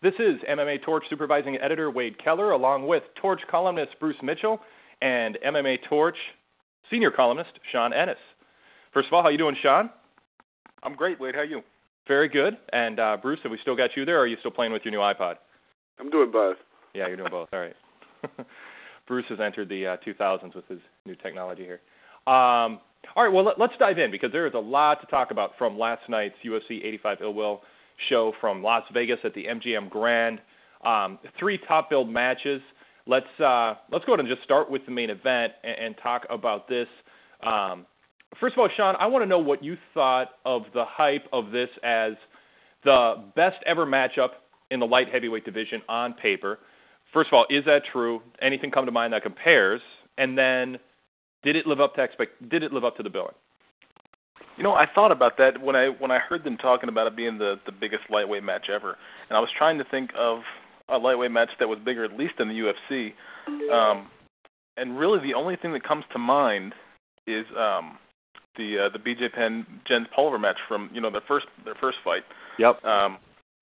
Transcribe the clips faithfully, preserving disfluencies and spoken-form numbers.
This is M M A Torch supervising editor Wade Keller, along with Torch columnist Bruce Mitchell and M M A Torch senior columnist Sean Ennis. First of all, how you doing, Sean? I'm great, Wade. How are you? Very good. And uh, Bruce, have we still got you there, or are you still playing with your new iPod? I'm doing both. Yeah, you're doing both. All right. Bruce has entered the uh, two thousands with his new technology here. Um, all right, well, let, let's dive in because there is a lot to talk about from last night's U F C eighty-five Ill Will show from Las Vegas at the M G M Grand. Um, three top-billed matches. Let's uh, let's go ahead and just start with the main event and, and talk about this. Um, first of all, Sean, I want to know what you thought of the hype of this as the best ever matchup in the light heavyweight division on paper. First of all, is that true? Anything come to mind that compares? And then, did it live up to expect? Did it live up to the billing? You know, I thought about that when I when I heard them talking about it being the, the biggest lightweight match ever, and I was trying to think of a lightweight match that was bigger, at least in the U F C. Um, and really, the only thing that comes to mind is um, the uh, the B J Penn Jens Pulver match from you know their first their first fight. Yep. Um,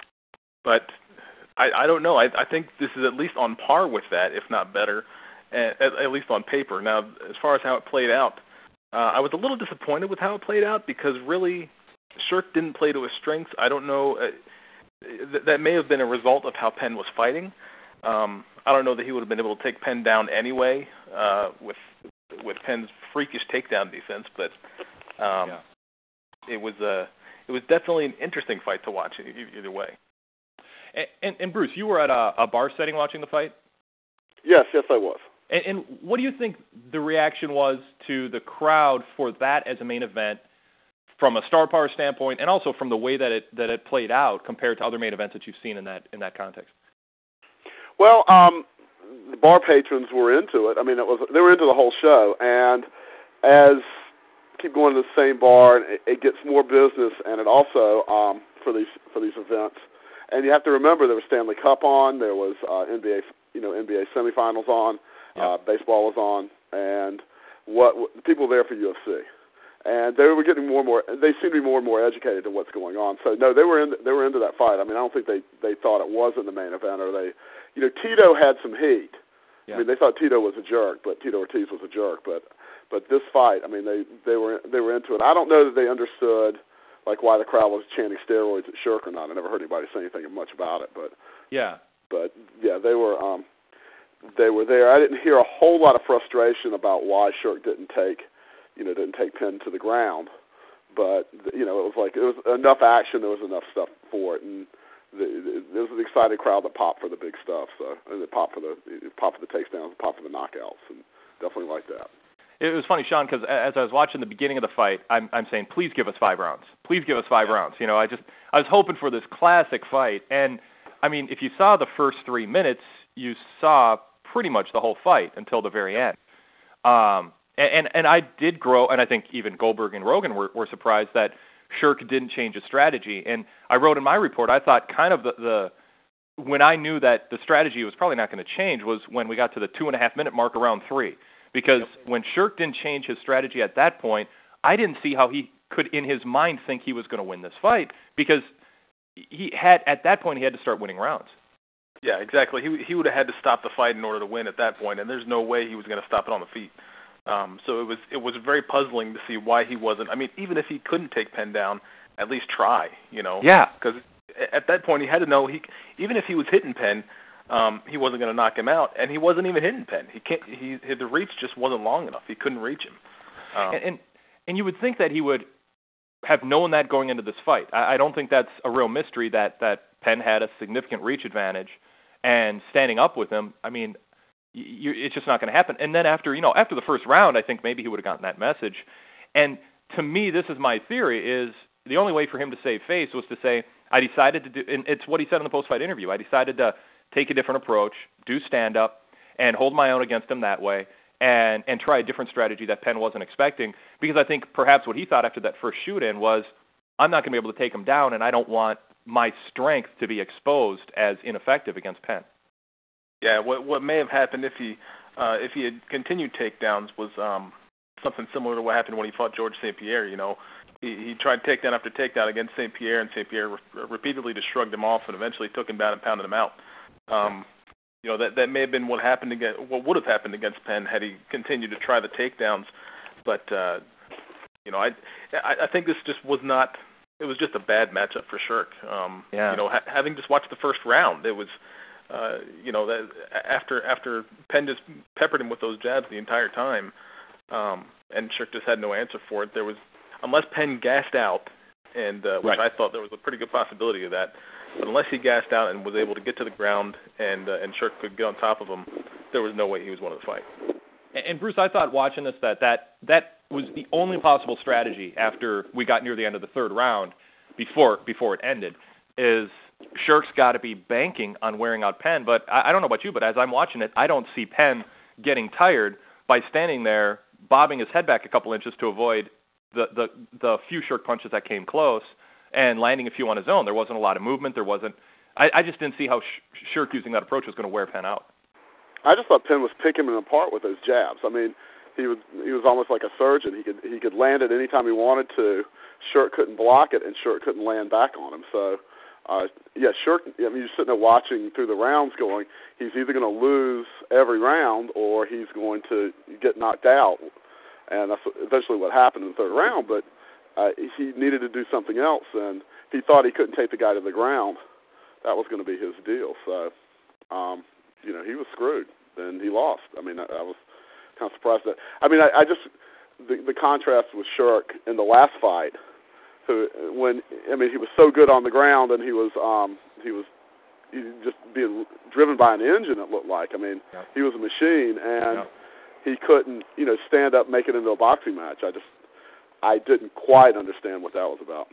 but I, I don't know. I, I think this is at least on par with that, if not better, at, at least on paper. Now, as far as how it played out, uh, I was a little disappointed with how it played out because really, Shirk didn't play to his strengths. I don't know. Uh, th- that may have been a result of how Penn was fighting. Um, I don't know that he would have been able to take Penn down anyway uh, with with Penn's freakish takedown defense, but um, yeah. it was a it was definitely an interesting fight to watch either way. And, and, and Bruce, you were at a, a bar setting watching the fight? Yes, yes, I was. And, and what do you think the reaction was to the crowd for that as a main event, from a star power standpoint, and also from the way that it that it played out compared to other main events that you've seen in that in that context? Well, um, the bar patrons were into it. I mean, it was they were into the whole show, and as keep going to the same bar, and it, it gets more business, and it also um, for these for these events. And you have to remember there was Stanley Cup on, there was uh, N B A, you know, N B A semifinals on, yeah. uh, baseball was on, and what, what the people were there for U F C, and they were getting more and more. They seemed to be more and more educated to what's going on. So no, they were in, they were into that fight. I mean, I don't think they, they thought it wasn't the main event, or they, you know, Tito had some heat. Yeah. I mean, they thought Tito was a jerk, but Tito Ortiz was a jerk. But but this fight, I mean, they they were they were into it. I don't know that they understood. Like why the crowd was chanting steroids at Shirk or not. I never heard anybody say anything much about it, but yeah, but yeah, they were um, they were there. I didn't hear a whole lot of frustration about why Shirk didn't take, you know, didn't take Penn to the ground, but you know, it was like it was enough action. There was enough stuff for it, and the, the, there was an excited crowd that popped for the big stuff. So and it popped for the it popped for the takedowns, popped for the knockouts, and definitely like that. It was funny, Sean, because as I was watching the beginning of the fight, I'm, I'm saying, please give us five rounds. Please give us five yeah. rounds. You know, I just I was hoping for this classic fight. And, I mean, if you saw the first three minutes, you saw pretty much the whole fight until the very end. Um, and, and, and I did grow, and I think even Goldberg and Rogan were, were surprised that Shirk didn't change his strategy. And I wrote in my report, I thought kind of the, the when I knew that the strategy was probably not going to change was when we got to the two-and-a-half-minute mark around three. Because when Shirk didn't change his strategy at that point, I didn't see how he could, in his mind, think he was going to win this fight. Because he had, at that point, he had to start winning rounds. Yeah, exactly. He he would have had to stop the fight in order to win at that point, and there's no way he was going to stop it on the feet. Um, so it was it was very puzzling to see why he wasn't. I mean, even if he couldn't take Penn down, at least try. You know. Yeah. Because at that point, he had to know he even if he was hitting Penn. Um, he wasn't going to knock him out, and he wasn't even hitting Penn. He can't. He the reach just wasn't long enough. He couldn't reach him. Um, and, and and you would think that he would have known that going into this fight. I, I don't think that's a real mystery that that Penn had a significant reach advantage, and standing up with him. I mean, you, it's just not going to happen. And then after you know after the first round, I think maybe he would have gotten that message. And to me, this is my theory: is the only way for him to save face was to say, I decided to do. And it's what he said in the post-fight interview. I decided to take a different approach, do stand-up, and hold my own against him that way, and, and try a different strategy that Penn wasn't expecting, because I think perhaps what he thought after that first shoot-in was, I'm not going to be able to take him down, and I don't want my strength to be exposed as ineffective against Penn. Yeah, what what may have happened if he uh, if he had continued takedowns was um, something similar to what happened when he fought George Saint Pierre. You know, he, he tried takedown after takedown against Saint Pierre, and Saint Pierre re- repeatedly just shrugged him off and eventually took him down and pounded him out. Um, you know, that that may have been what happened against, what would have happened against Penn had he continued to try the takedowns. But uh, you know, I I think this just was not. It was just a bad matchup for Shirk. Um, yeah. You know, ha- having just watched the first round, it was. Uh, you know, that after after Penn just peppered him with those jabs the entire time, um, and Shirk just had no answer for it. There was, unless Penn gassed out, and uh, which right. I thought there was a pretty good possibility of that, but unless he gassed out and was able to get to the ground and uh, and Shirk could get on top of him, there was no way he was winning the fight. And, and Bruce, I thought watching this that, that that was the only possible strategy after we got near the end of the third round, before before it ended, is Shirk's got to be banking on wearing out Penn, but I, I don't know about you, but as I'm watching it, I don't see Penn getting tired by standing there, bobbing his head back a couple inches to avoid the, the, the few Shirk punches that came close and landing a few on his own. There wasn't a lot of movement. There wasn't. I, I just didn't see how Sh- Shirk using that approach was going to wear Penn out. I just thought Penn was picking him apart with those jabs. I mean, he was he was almost like a surgeon. He could he could land it anytime he wanted to. Shirk couldn't block it, and Shirk couldn't land back on him. So. Uh, yeah, Shirk, I mean, you're sitting there watching through the rounds going, he's either going to lose every round or he's going to get knocked out. And that's eventually what happened in the third round, but uh, he needed to do something else, and if he thought he couldn't take the guy to the ground, that was going to be his deal. So, um, you know, he was screwed, and he lost. I mean, I, I was kind of surprised that. I mean, I, I just, the, the contrast with Shirk in the last fight, who, when I mean, he was so good on the ground, and he was um, he was he just being driven by an engine. It looked like. I mean, yeah. he was a machine, and yeah. he couldn't, you know, stand up, make it into a boxing match. I just, I didn't quite understand what that was about.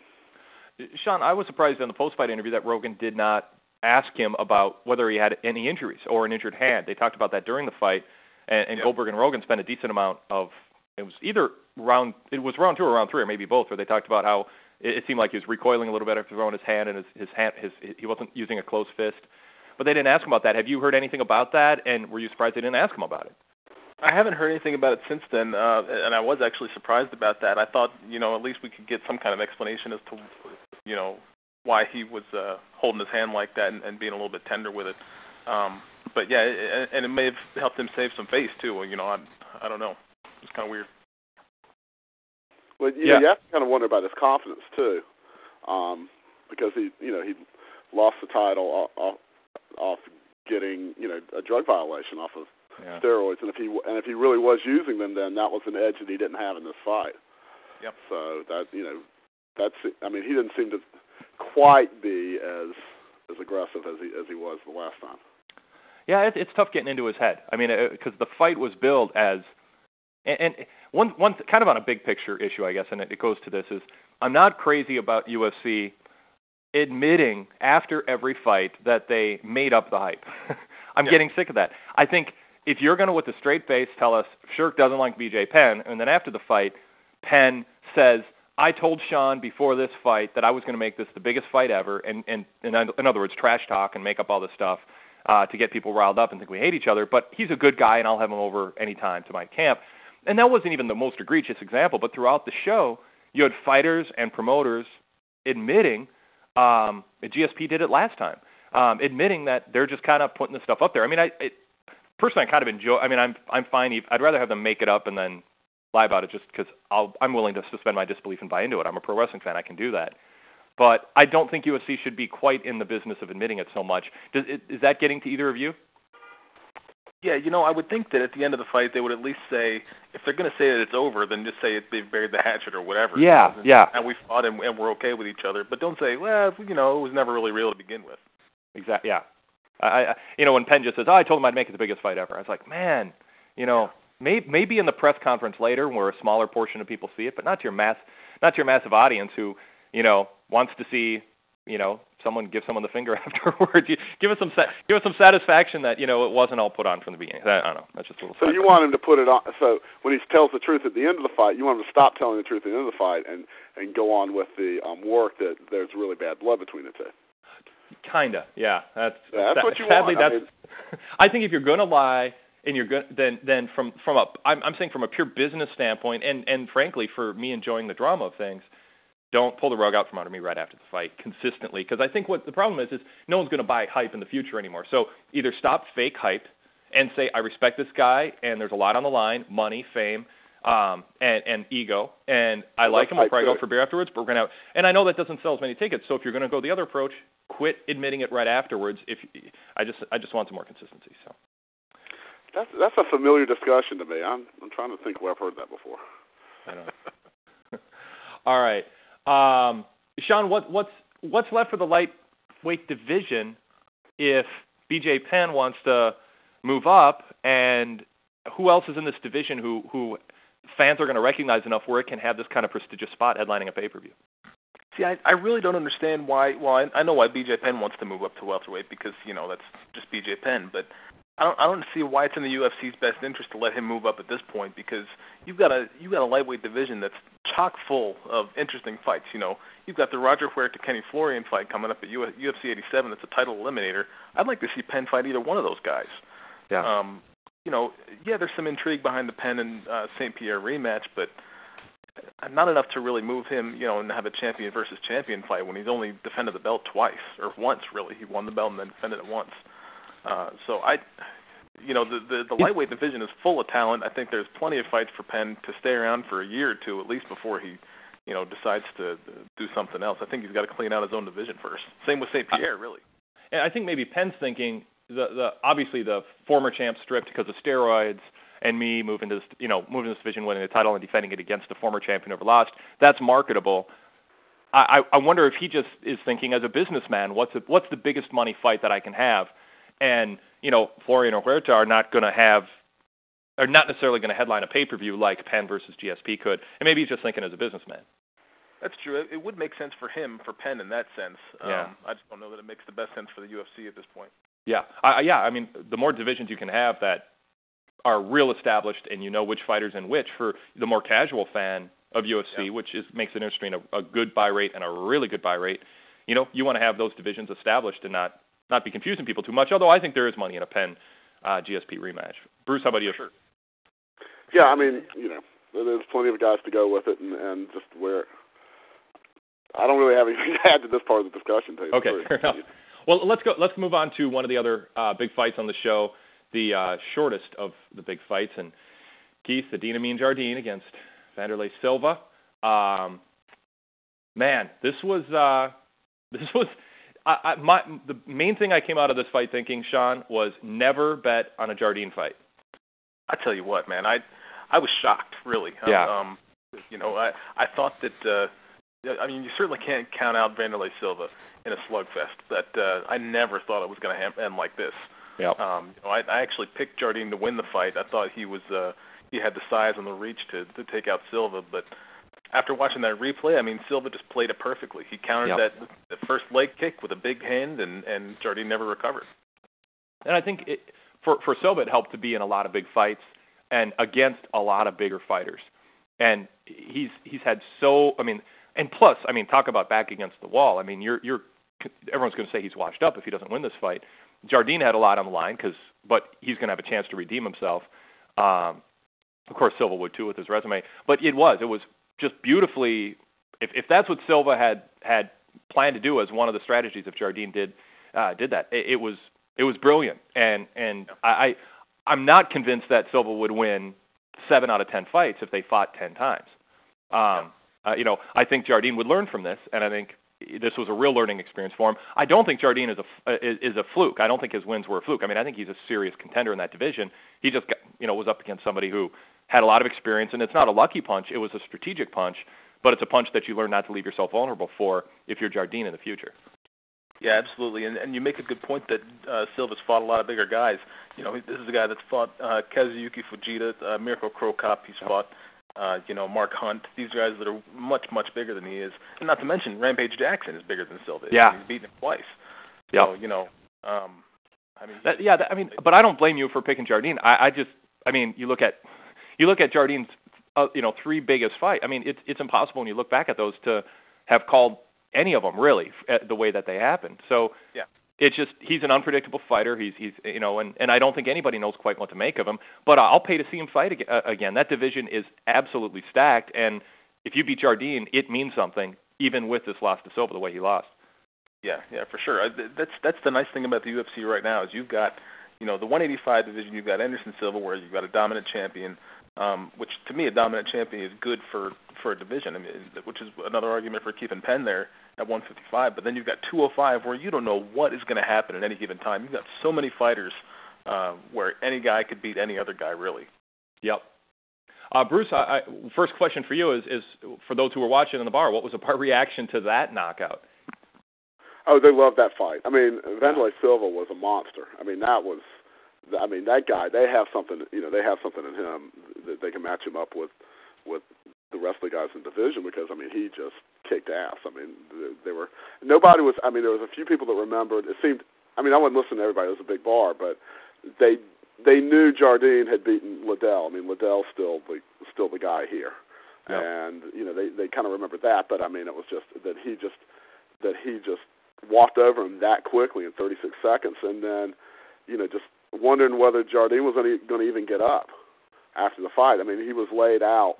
Sean, I was surprised in the post-fight interview that Rogan did not ask him about whether he had any injuries or an injured hand. They talked about that during the fight, and, and yeah. Goldberg and Rogan spent a decent amount of. It was either round, it was round two or round three, or maybe both, where they talked about how it, it seemed like he was recoiling a little bit after throwing his hand, and his, his hand, his, he wasn't using a closed fist. But they didn't ask him about that. Have you heard anything about that, and were you surprised they didn't ask him about it? I haven't heard anything about it since then, uh, and I was actually surprised about that. I thought, you know, at least we could get some kind of explanation as to, you know, why he was uh, holding his hand like that and, and being a little bit tender with it. Um, but yeah, it, and it may have helped him save some face too. You know, I, I don't know. It's kind of weird. Well, you yeah. know, you have to kind of wonder about his confidence too, um, because he, you know, he lost the title off, off getting, you know, a drug violation off of yeah. steroids, and if he and if he really was using them, then that was an edge that he didn't have in this fight. Yep. So that, you know, that's, I mean, he didn't seem to quite be as as aggressive as he as he was the last time. Yeah, it's it's tough getting into his head. I mean, because the fight was billed as, and, and one one kind of on a big picture issue, I guess, and it, it goes to this is I'm not crazy about U F C admitting after every fight that they made up the hype. I'm yeah. getting sick of that. I think if you're going to, with a straight face, tell us Shirk doesn't like B J Penn, and then after the fight, Penn says, I told Sean before this fight that I was going to make this the biggest fight ever, and, and, and in other words, trash talk and make up all this stuff uh, to get people riled up and think we hate each other, but he's a good guy, and I'll have him over anytime to my camp. And that wasn't even the most egregious example, but throughout the show, you had fighters and promoters admitting, um, G S P did it last time, um, admitting that they're just kind of putting this stuff up there. I mean, I it, personally, I kind of enjoy, I mean, I'm I'm fine. If, I'd rather have them make it up and then lie about it just because I'm willing to suspend my disbelief and buy into it. I'm a pro wrestling fan. I can do that. But I don't think U F C should be quite in the business of admitting it so much. Does, is that getting to either of you? Yeah, you know, I would think that at the end of the fight they would at least say, if they're going to say that it's over, then just say they've buried the hatchet or whatever. Yeah, and, yeah. And we fought and, and we're okay with each other. But don't say, well, you know, it was never really real to begin with. Exactly, yeah. I, I, you know, when Penn just says, oh, I told him I'd make it the biggest fight ever. I was like, man, you know, may, maybe in the press conference later where a smaller portion of people see it, but not to your mass, not to your massive audience who, you know, wants to see, you know, someone give someone the finger afterwards. You, give us some, give us some satisfaction that, you know, it wasn't all put on from the beginning. I don't know. That's just a little. So you want him to put it on. So when he tells the truth at the end of the fight, you want him to stop telling the truth at the end of the fight and and go on with the um, work that there's really bad blood between the two. Kinda, yeah. That's yeah, that's sa- what you sadly, want. That's, I, mean, I think if you're going to lie and you're good, then then from from a I'm I'm saying from a pure business standpoint, and and frankly for me enjoying the drama of things, don't pull the rug out from under me right after the fight consistently, because I think what the problem is is no one's going to buy hype in the future anymore. So either stop fake hype and say, I respect this guy, and there's a lot on the line, money, fame, um, and, and ego, and I well, like him. We'll probably go for beer afterwards, but we're going to – and I know that doesn't sell as many tickets, so if you're going to go the other approach, quit admitting it right afterwards. If I just I just want some more consistency. So That's that's a familiar discussion to me. I'm I'm trying to think where I've heard that before. I know. All right. Um, Sean, what, what's what's left for the lightweight division if B J Penn wants to move up, and who else is in this division who, who fans are going to recognize enough where it can have this kind of prestigious spot headlining a pay-per-view? See, I, I really don't understand why. Well, I, I know why B J Penn wants to move up to welterweight because you know that's just B J Penn, but I don't I don't see why it's in the U F C's best interest to let him move up at this point, because you've got a you've got a lightweight division that's chock full of interesting fights. You know, you've got the Roger Huerta Kenny Florian fight coming up at U F C eighty-seven. That's a title eliminator. I'd like to see Penn fight either one of those guys. Yeah. Um, you know, yeah, there's some intrigue behind the Penn and uh, Saint Pierre rematch, but not enough to really move him, you know, and have a champion versus champion fight when he's only defended the belt twice, or once, really. He won the belt and then defended it once. Uh, so I, you know, the, the the lightweight division is full of talent. I think there's plenty of fights for Penn to stay around for a year or two at least before he, you know, decides to do something else. I think he's got to clean out his own division first. Same with Saint Pierre, really. And I think maybe Penn's thinking the the obviously the former champ stripped because of steroids, and me moving to this, you know, moving to this division, winning the title and defending it against the former champion over lost. That's marketable. I, I wonder if he just is thinking as a businessman, what's the, what's the biggest money fight that I can have? And, you know, Florian or Huerta are not going to have, are not necessarily going to headline a pay-per-view like Penn versus G S P could. And maybe he's just thinking as a businessman. That's true. It would make sense for him, for Penn in that sense. Yeah. Um, I just don't know that it makes the best sense for the U F C at this point. Yeah. I, yeah, I mean, the more divisions you can have that are real established and you know which fighters and which, for the more casual fan of U F C, yeah. which is makes it interesting, a, a good buy rate and a really good buy rate, you know, you want to have those divisions established and not, not be confusing people too much, although I think there is money in a Penn uh, G S P rematch. Bruce, how about you? Sure. Yeah, I mean, you know, there's plenty of guys to go with it, and, and just where I don't really have anything to add to this part of the discussion. Okay, fair enough. Well, let's go. Let's move on to one of the other uh, big fights on the show, the uh, shortest of the big fights, and Keith, the Dean Amin Jardine against Vanderlei Silva. Um, man, this was uh, this was I, I, my the main thing I came out of this fight thinking, Sean, was never bet on a Jardine fight. I tell you what, man, I I was shocked, really. Yeah. Um, you know, I I thought that. Uh, I mean, you certainly can't count out Vanderlei Silva in a slugfest, but uh, I never thought it was going to end like this. Yeah. Um, you know, I, I actually picked Jardine to win the fight. I thought he was uh, he had the size and the reach to to take out Silva, but after watching that replay, I mean, Silva just played it perfectly. He countered yep. that the first leg kick with a big hand, and and Jardine never recovered. And I think it, for for Silva, it helped to be in a lot of big fights and against a lot of bigger fighters. And he's he's had so I mean. And plus, I mean, talk about back against the wall. I mean, you're you're everyone's going to say he's washed up if he doesn't win this fight. Jardine had a lot on the line, because, but he's going to have a chance to redeem himself. Um, of course, Silva would too with his resume. But it was it was just beautifully. If if that's what Silva had had planned to do as one of the strategies, if Jardine did uh, did that, it, it was it was brilliant. And and I, I I'm not convinced that Silva would win seven out of ten fights if they fought ten times. Um, Uh, you know, I think Jardine would learn from this, and I think this was a real learning experience for him. I don't think Jardine is a is, is a fluke. I don't think his wins were a fluke. I mean, I think he's a serious contender in that division. He just got, you know, was up against somebody who had a lot of experience, and it's not a lucky punch. It was a strategic punch, but it's a punch that you learn not to leave yourself vulnerable for if you're Jardine in the future. Yeah, absolutely, and and you make a good point that uh, Silva's fought a lot of bigger guys. You know, this is a guy that's fought uh, Kazuyuki Fujita, uh, Mirko Cro Cop. He's fought. Uh, you know, Mark Hunt, these guys that are much, much bigger than he is. And not to mention, Rampage Jackson is bigger than Silva. Yeah. He's beaten him twice. Yeah. So, you know, um, I mean. That, yeah, that, I mean, but I don't blame you for picking Jardine. I, I just, I mean, you look at, you look at Jardine's, uh, you know, three biggest fight. I mean, it's it's impossible when you look back at those to have called any of them, really, the way that they happened. So, yeah. It's just, he's an unpredictable fighter. He's, he's, you know, and, and I don't think anybody knows quite what to make of him. But I'll pay to see him fight again. That division is absolutely stacked, and if you beat Jardine, it means something. even with this loss to Silva the way he lost. Yeah, yeah, for sure. I, that's that's the nice thing about the U F C right now is you've got, you know, the one eighty-five division. You've got Anderson Silva, where you've got a dominant champion, um, which to me a dominant champion is good for, for a division. I mean, which is another argument for keeping Penn there at one fifty-five. But then you've got two oh five, where you don't know what is going to happen at any given time. You've got so many fighters uh, where any guy could beat any other guy, really. Yep. Uh, Bruce, I, I, first question for you is, is for those who were watching in the bar, what was the bar reaction to that knockout? Oh, they loved that fight. I mean, Wanderlei Silva was a monster. I mean, that was, I mean, that guy. They have something, you know, they have something in him that they can match him up with, with the rest of the guys in the division because I mean, he just kicked ass. I mean, they were nobody was. I mean, there was a few people that remembered. It seemed. I mean, I wasn't listening to everybody. It was a big bar, but they they knew Jardine had beaten Liddell. I mean, Liddell's still the still the guy here, yep. and you know, they they kind of remembered that. But I mean, it was just that he just that he just. walked over him that quickly in thirty-six seconds, and then, you know, just wondering whether Jardine was going to even get up after the fight. I mean, he was laid out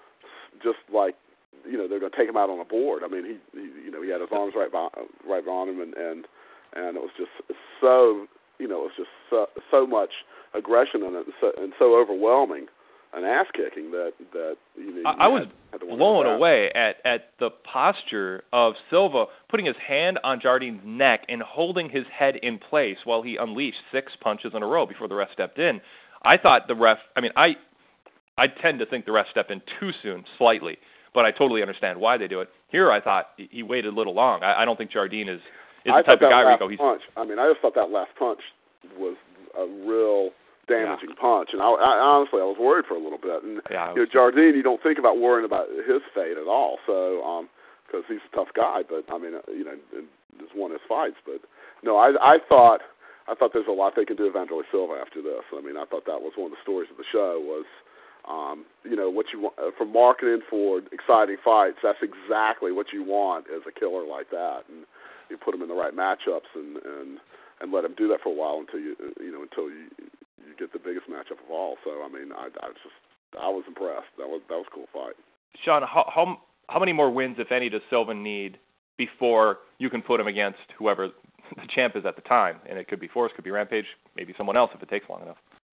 just like, you know, they're going to take him out on a board. I mean, he, he you know, he had his arms right by, right on him, and, and and it was just so, you know, it was just so, so much aggression in it, and so, and so overwhelming. An ass kicking that that you know. You I, I was had, had blown away at at the posture of Silva putting his hand on Jardine's neck and holding his head in place while he unleashed six punches in a row before the ref stepped in. I thought the ref. I mean, I I tend to think the ref stepped in too soon, slightly, but I totally understand why they do it. Here, I thought he waited a little long. I, I don't think Jardine is is I the type of guy, last Rico. He's, punch. I mean, I just thought that last punch was a real. damaging yeah. punch, and I, I honestly I was worried for a little bit. And yeah, you know, Jardine, you don't think about worrying about his fate at all, so um, because he's a tough guy. But I mean, uh, you know, just won his fights. But no, I I thought I thought there's a lot they can do with Wanderlei Silva after this. I mean, I thought that was one of the stories of the show was, um, you know, what you want uh, for marketing for exciting fights. That's exactly what you want as a killer like that, and you put him in the right matchups and and and let him do that for a while until you you know until you. you get the biggest matchup of all. So I mean, I, I was just I was impressed. That was that was a cool fight. Sean, how how how many more wins, if any, does Silva need before you can put him against whoever the champ is at the time? And it could be Forrest, could be Rampage, maybe someone else if it takes long enough.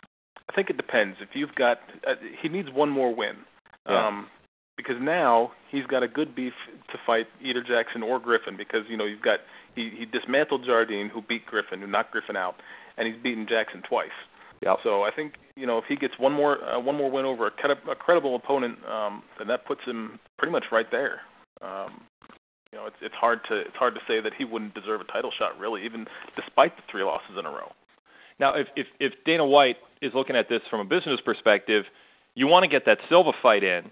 I think it depends. If you've got, uh, he needs one more win. Yeah. Um, because now he's got a good beef to fight either Jackson or Griffin because, you know, you've got, he, he dismantled Jardine, who beat Griffin, who knocked Griffin out, and he's beaten Jackson twice. Yep. So I think, you know, if he gets one more uh, one more win over a, credi- a credible opponent, um, then that puts him pretty much right there. Um, you know, it's it's hard to it's hard to say that he wouldn't deserve a title shot, really, even despite the three losses in a row. Now, if if, if Dana White is looking at this from a business perspective, you want to get that Silva fight in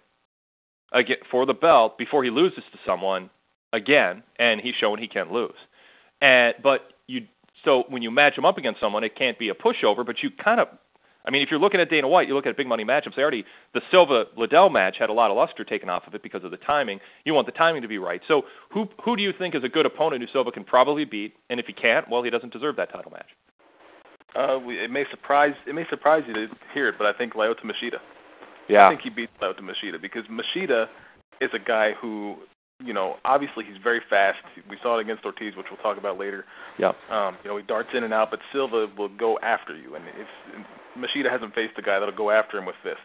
again for the belt before he loses to someone again, and he's showing he can lose. And but you. So when you match him up against someone, it can't be a pushover, but you kind of, I mean, if you're looking at Dana White, you look at big money matchups. They already, the Silva-Liddell match had a lot of luster taken off of it because of the timing. You want the timing to be right. So who who do you think is a good opponent who Silva can probably beat? And if he can't, well, he doesn't deserve that title match. Uh, we, it may surprise it may surprise you to hear it, but I think Lyoto Machida. Yeah. I think he beats Lyoto Machida because Machida is a guy who, you know, obviously he's very fast. We saw it against Ortiz, which we'll talk about later. Yeah. Um, you know, he darts in and out, but Silva will go after you, and if Machida hasn't faced a guy that'll go after him with fists.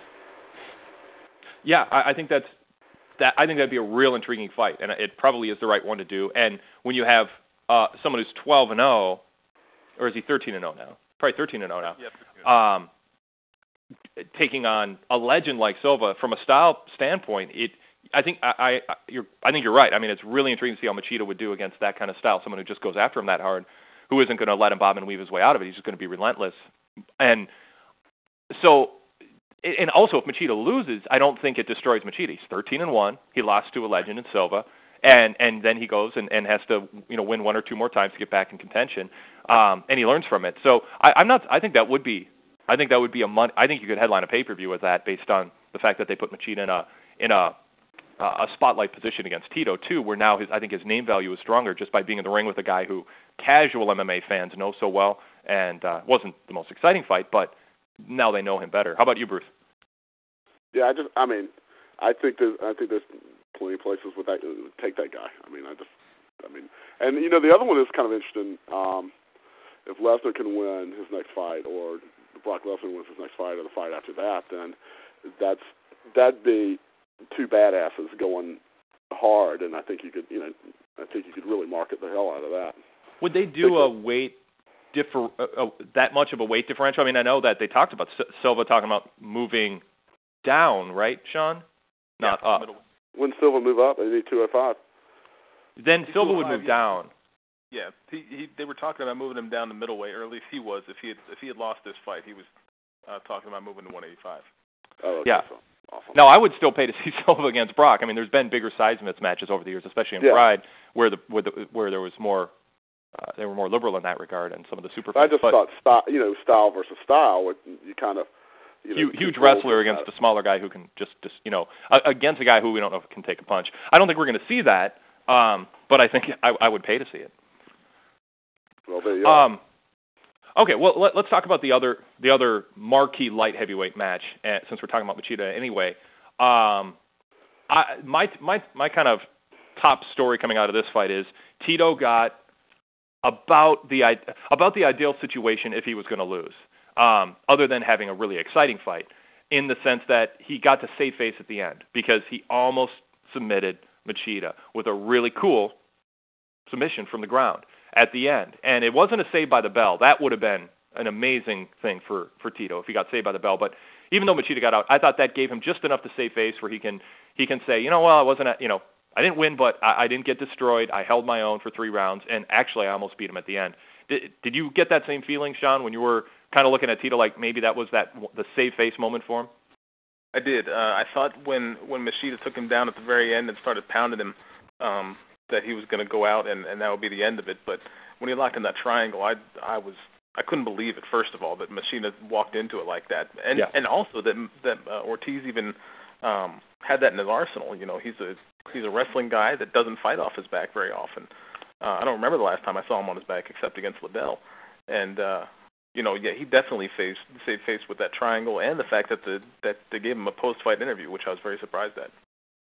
Yeah, I, I think that's that. I think that'd be a real intriguing fight, and it probably is the right one to do. And when you have uh, someone who's twelve and zero, or is he thirteen and zero now? Probably thirteen and zero now. Yep. Um, taking on a legend like Silva from a style standpoint, it. I think I, I you're I think you're right. I mean, it's really intriguing to see how Machida would do against that kind of style. Someone who just goes after him that hard, who isn't going to let him bob and weave his way out of it. He's just going to be relentless. And so, and also if Machida loses, I don't think it destroys Machida. He's thirteen and one. He lost to a legend in Silva, and and then he goes and, and has to you know win one or two more times to get back in contention. Um, and he learns from it. So I, I'm not. I think that would be. I think that would be a mon- I think you could headline a pay per view with that based on the fact that they put Machida in a in a Uh, a spotlight position against Tito too, where now his I think his name value is stronger just by being in the ring with a guy who casual M M A fans know so well, and uh, wasn't the most exciting fight, but now they know him better. How about you, Bruce? Yeah, I just I mean, I think there's I think there's plenty of places with that would take that guy. I mean, I just, I mean, and you know, the other one is kind of interesting. Um, if Lesnar can win his next fight, or Brock Lesnar wins his next fight, or the fight after that, then that's that'd be two badasses going hard, and I think you could, you know, I think you could really market the hell out of that. Would they do a weight differ uh, uh, that much of a weight differential? I mean, I know that they talked about S- Silva talking about moving down, right, Sean? Not yeah, up. Middle. Wouldn't Silva move up? They need two oh five. Then Silva would move yeah. down. Yeah, he, he they were talking about moving him down to middleweight, or at least he was. If he had if he had lost this fight, he was uh, talking about moving to one eighty-five. Oh, okay, yeah. so awesome. Now, I would still pay to see Silva against Brock. I mean, there's been bigger size matches over the years, especially in yeah. Pride, where the where the where there was more. Uh, they were more liberal in that regard, and some of the super. I just but thought, style, you know, style versus style. You kind of you know, huge, huge wrestler against a smaller guy who can just, just you know, uh, against a guy who we don't know if can take a punch. I don't think we're going to see that, um, but I think I, I would pay to see it. Well, there you are. Um, okay, well let, let's talk about the other the other marquee light heavyweight match. Uh, since we're talking about Machida anyway, um, I, my my my kind of top story coming out of this fight is Tito got about the about the ideal situation if he was going to lose, um, other than having a really exciting fight, in the sense that he got to save face at the end because he almost submitted Machida with a really cool submission from the ground at the end. And it wasn't a save by the bell. That would have been an amazing thing for, for Tito if he got saved by the bell. But even though Machida got out, I thought that gave him just enough to save face where he can he can say, you know, well, I wasn't, a, you know, I didn't win, but I, I didn't get destroyed. I held my own for three rounds, and actually I almost beat him at the end. Did, did you get that same feeling, Sean, when you were kind of looking at Tito like maybe that was that the save face moment for him? I did. Uh, I thought when when Machida took him down at the very end and started pounding him, um, that he was going to go out and, and that would be the end of it. But when he locked in that triangle, I I was I couldn't believe it. First of all, that Machida walked into it like that, and yeah. and also that that uh, Ortiz even um, had that in his arsenal. You know, he's a he's a wrestling guy that doesn't fight off his back very often. Uh, I don't remember the last time I saw him on his back except against Liddell, and. Uh, You know, yeah, he definitely faced saved face with that triangle, and the fact that the that they gave him a post-fight interview, which I was very surprised at.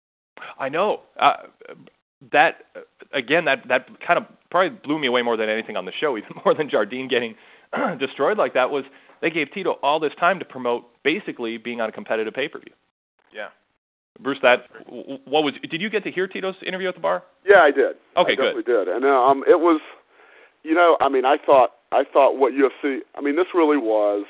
I know uh, that again. That that kind of probably blew me away more than anything on the show, even more than Jardine getting destroyed like that. Was they gave Tito all this time to promote basically being on a competitive pay-per-view. Yeah, Bruce, that what was? Did you get to hear Tito's interview at the bar? Yeah, I did. Okay, I definitely good. did, and um, it was, you know, I mean, I thought. I thought what U F C, I mean, this really was,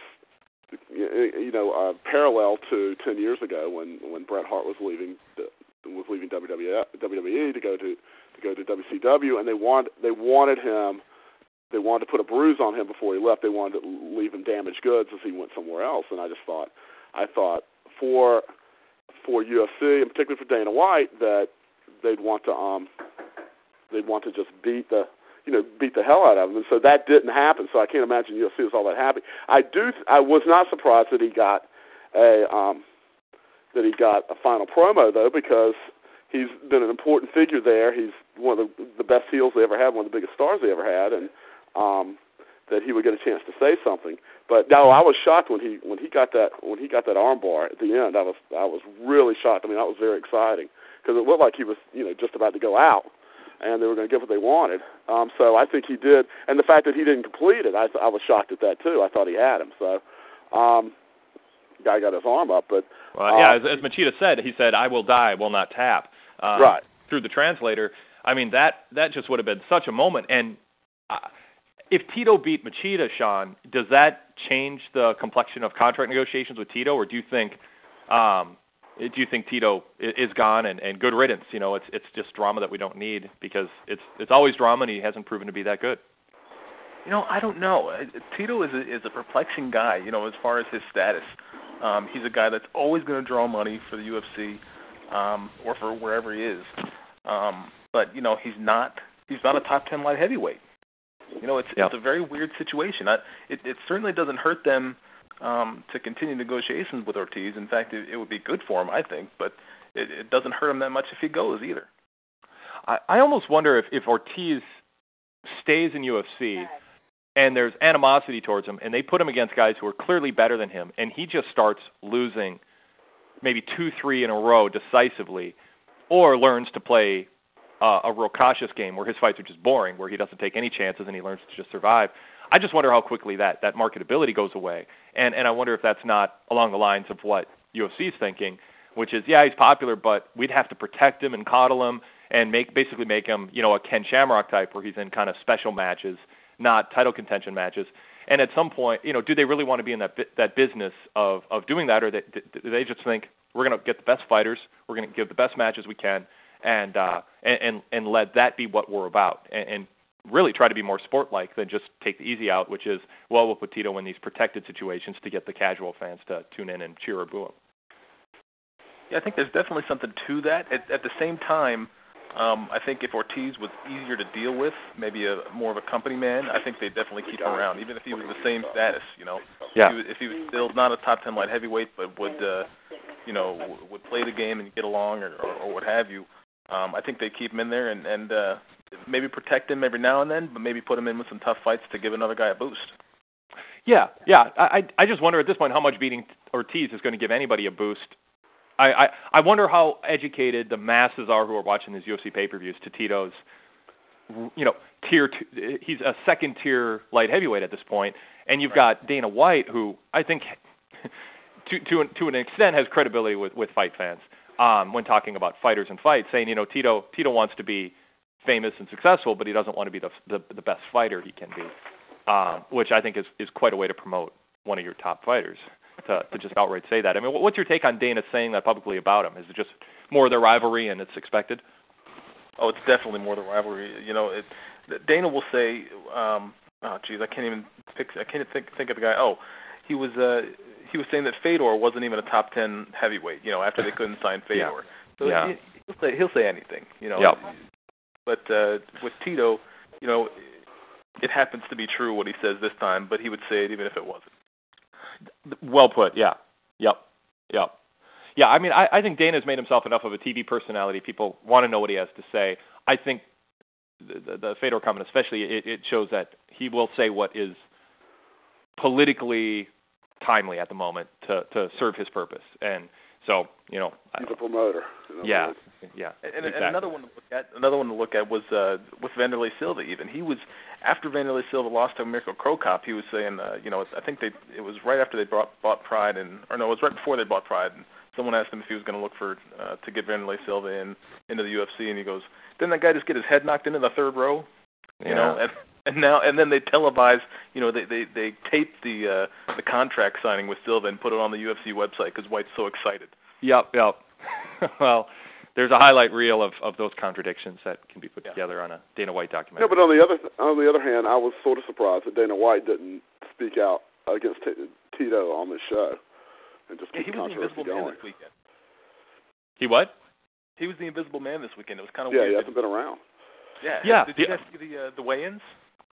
you know, uh, parallel to ten years ago when, when Bret Hart was leaving was leaving W W E to go to to go to W C W, and they want they wanted him, they wanted to put a bruise on him before he left. They wanted to leave him damaged goods as he went somewhere else. And I just thought, I thought for for U F C and particularly for Dana White that they'd want to um they'd want to just beat the. you know, beat the hell out of him. And so that didn't happen. So I can't imagine U F C was all that happy. I do. I was not surprised that he got a um, that he got a final promo though, because he's been an important figure there. He's one of the, the best heels they ever had, one of the biggest stars they ever had, and um, that he would get a chance to say something. But no, I was shocked when he when he got that when he got that armbar at the end. I was I was really shocked. I mean, that was very exciting because it looked like he was you know just about to go out. And they were going to get what they wanted. Um, so I think he did. And the fact that he didn't complete it, I, I was shocked at that, too. I thought he had him. So um, guy got his arm up. But well, yeah, uh, as, as Machida said, he said, I will die, will not tap. Um, right. Through the translator. I mean, that, that just would have been such a moment. And uh, if Tito beat Machida, Sean, does that change the complexion of contract negotiations with Tito? Or do you think um, – do you think Tito is gone and, and good riddance? You know, it's it's just drama that we don't need because it's it's always drama and he hasn't proven to be that good. You know, I don't know. Tito is a, is a perplexing guy. You know, as far as his status, um, he's a guy that's always going to draw money for the U F C um, or for wherever he is. Um, but you know, he's not he's not a top ten light heavyweight. You know, it's yeah. it's a very weird situation. I, it it certainly doesn't hurt them. Um, to continue negotiations with Ortiz. In fact, it, it would be good for him, I think, but it, it doesn't hurt him that much if he goes either. I, I almost wonder if, if Ortiz stays in U F C and there's animosity towards him and they put him against guys who are clearly better than him and he just starts losing maybe two, three in a row decisively, or learns to play uh, a real cautious game where his fights are just boring, where he doesn't take any chances and he learns to just survive. I just wonder how quickly that, that marketability goes away. And, and I wonder if that's not along the lines of what U F C is thinking, which is, yeah, he's popular, but we'd have to protect him and coddle him and make basically make him, you know, a Ken Shamrock type where he's in kind of special matches, not title contention matches. And at some point, you know, do they really want to be in that that business of, of doing that, or they, do they just think we're going to get the best fighters, we're going to give the best matches we can, and uh, and, and and let that be what we're about, and, and really try to be more sport-like than just take the easy out, which is, well, we'll put Tito in these protected situations to get the casual fans to tune in and cheer or boo him. Yeah, I think there's definitely something to that. At, at the same time, um, I think if Ortiz was easier to deal with, maybe a more of a company man, I think they'd definitely keep him around, even if he was the same status, you know. Yeah. If he was, if he was still not a top ten light heavyweight, but would, uh, you know, would play the game and get along or, or, or what have you, um, I think they'd keep him in there and, and uh, maybe protect him every now and then, but maybe put him in with some tough fights to give another guy a boost. Yeah, yeah. I I just wonder at this point how much beating Ortiz is going to give anybody a boost. I, I, I wonder how educated the masses are who are watching these U F C pay-per-views to Tito's, you know, tier two. He's a second-tier light heavyweight at this point, and you've right. got Dana White, who I think, to to to an extent, has credibility with, with fight fans um, when talking about fighters and fights, saying, you know, Tito Tito wants to be famous and successful, but he doesn't want to be the the, the best fighter he can be, um, which I think is, is quite a way to promote one of your top fighters. To, to just outright say that. I mean, what's your take on Dana saying that publicly about him? Is it just more of their rivalry and it's expected? Oh, it's definitely more the rivalry. You know, it, Dana will say, um, "Oh, geez, I can't even pick. I can't think think of the guy." Oh, he was uh, he was saying that Fedor wasn't even a top ten heavyweight. You know, after they couldn't sign Fedor. Yeah. So yeah. He, he'll say he'll say anything. You know. Yep. But uh, with Tito, you know, it happens to be true what he says this time, but he would say it even if it wasn't. Well put, yeah. Yep, yep. Yeah, I mean, I, I think Dana's made himself enough of a T V personality. People want to know what he has to say. I think the, the, the Fedor comment especially, it, it shows that he will say what is politically timely at the moment to, to serve his purpose. And so, you know. He's a promoter. Yeah, words. yeah. And, exactly. and another one to look at, another one to look at was uh, with Wanderlei Silva. Even he was after Wanderlei Silva lost to Mirko Cro Cop. He was saying, uh, you know, I think they it was right after they bought bought Pride, and or no, it was right before they bought Pride. And someone asked him if he was going to look for uh, to get Wanderlei Silva in into the U F C, and he goes, "Didn't that guy just get his head knocked into the third row?" You yeah. know, and, and now and then they televise, you know, they they they taped the uh, the contract signing with Silva and put it on the U F C website because White's so excited. Yep, yep. Well, there's a highlight reel of, of those contradictions that can be put yeah. together on a Dana White documentary. No, but on the other on the other hand, I was sort of surprised that Dana White didn't speak out against T- Tito on this show and just Yeah, keep he was the controversy invisible man going. this weekend. He what? He was the invisible man this weekend. It was kind of Yeah, weird. he hasn't been around. Yeah, Yeah. Did you yeah. guys see the uh, the weigh-ins?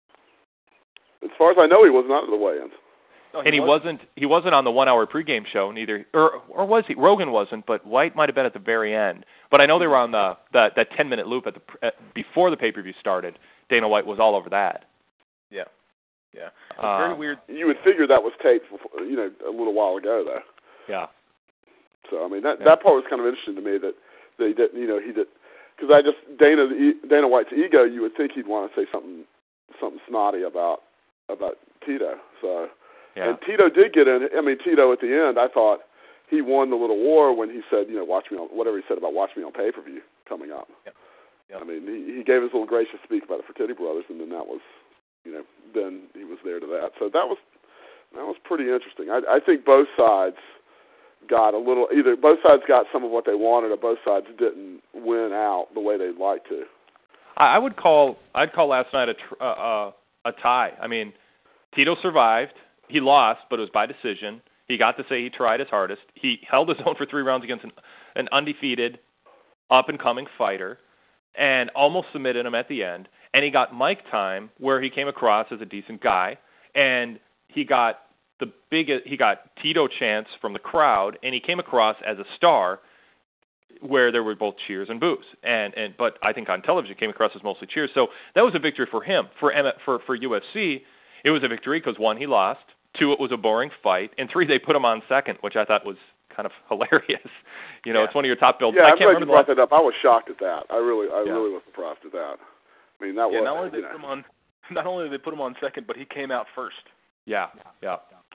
As far as I know, he was not at the weigh-ins. No, and he wasn't. He wasn't on the one-hour pregame show neither, or or was he? Rogan wasn't, but White might have been at the very end. But I know they were on the that that ten-minute loop at the at, before the pay-per-view started. Dana White was all over that. Yeah, yeah. It was Uh, very weird. You would figure that was taped, before, you know, a little while ago, though. Yeah. So I mean, that Yeah. that part was kind of interesting to me that, that he didn't, you know, he did because I just Dana Dana White's ego. You would think he'd want to say something something snotty about about Tito. So. Yeah. And Tito did get in. I mean, Tito at the end, I thought he won the little war when he said, you know, watch me on whatever he said about watch me on pay-per-view coming up. Yep. Yep. I mean, he, he gave his little gracious speak about the Fertitti brothers, and then that was, you know, then he was there to that. So that was that was pretty interesting. I, I think both sides got a little either both sides got some of what they wanted, or both sides didn't win out the way they'd like to. I, I would call I'd call last night a tr- uh, a tie. I mean, Tito survived. He lost, but it was by decision. He got to say he tried his hardest. He held his own for three rounds against an, an undefeated, up-and-coming fighter and almost submitted him at the end. And he got mic time where he came across as a decent guy. And he got the biggest, he got Tito chants from the crowd, and he came across as a star where there were both cheers and boos. And, and but I think on television it came across as mostly cheers. So that was a victory for him. For for for U F C, it was a victory because, one, he lost. Two, it was a boring fight. And three, they put him on second, which I thought was kind of hilarious. You know, yeah. it's one of your top builds. Yeah, I I'm can't glad you remember brought the that up. I was shocked at that. I really, I yeah. really was surprised at that. I mean, that yeah, was. not only did you they know. put him on, not only did they put him on second, but he came out first. Yeah, yeah.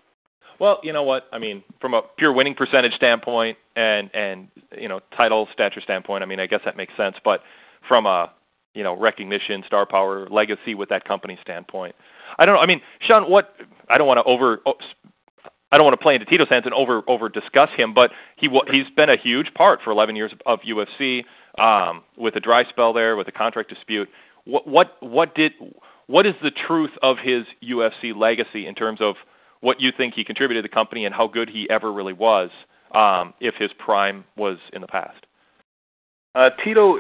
Well, you know what? I mean, from a pure winning percentage standpoint and, and you know, title stature standpoint, I mean, I guess that makes sense. But from a, you know, recognition, star power, legacy with that company standpoint, I don't know. I mean, Sean, what – I don't want to over – I don't want to play into Tito's hands and over over discuss him, but he he's been a huge part for eleven years of U F C um, with a dry spell there, with a contract dispute. What what what did what is the truth of his U F C legacy in terms of what you think he contributed to the company and how good he ever really was, um, if his prime was in the past? Uh, Tito,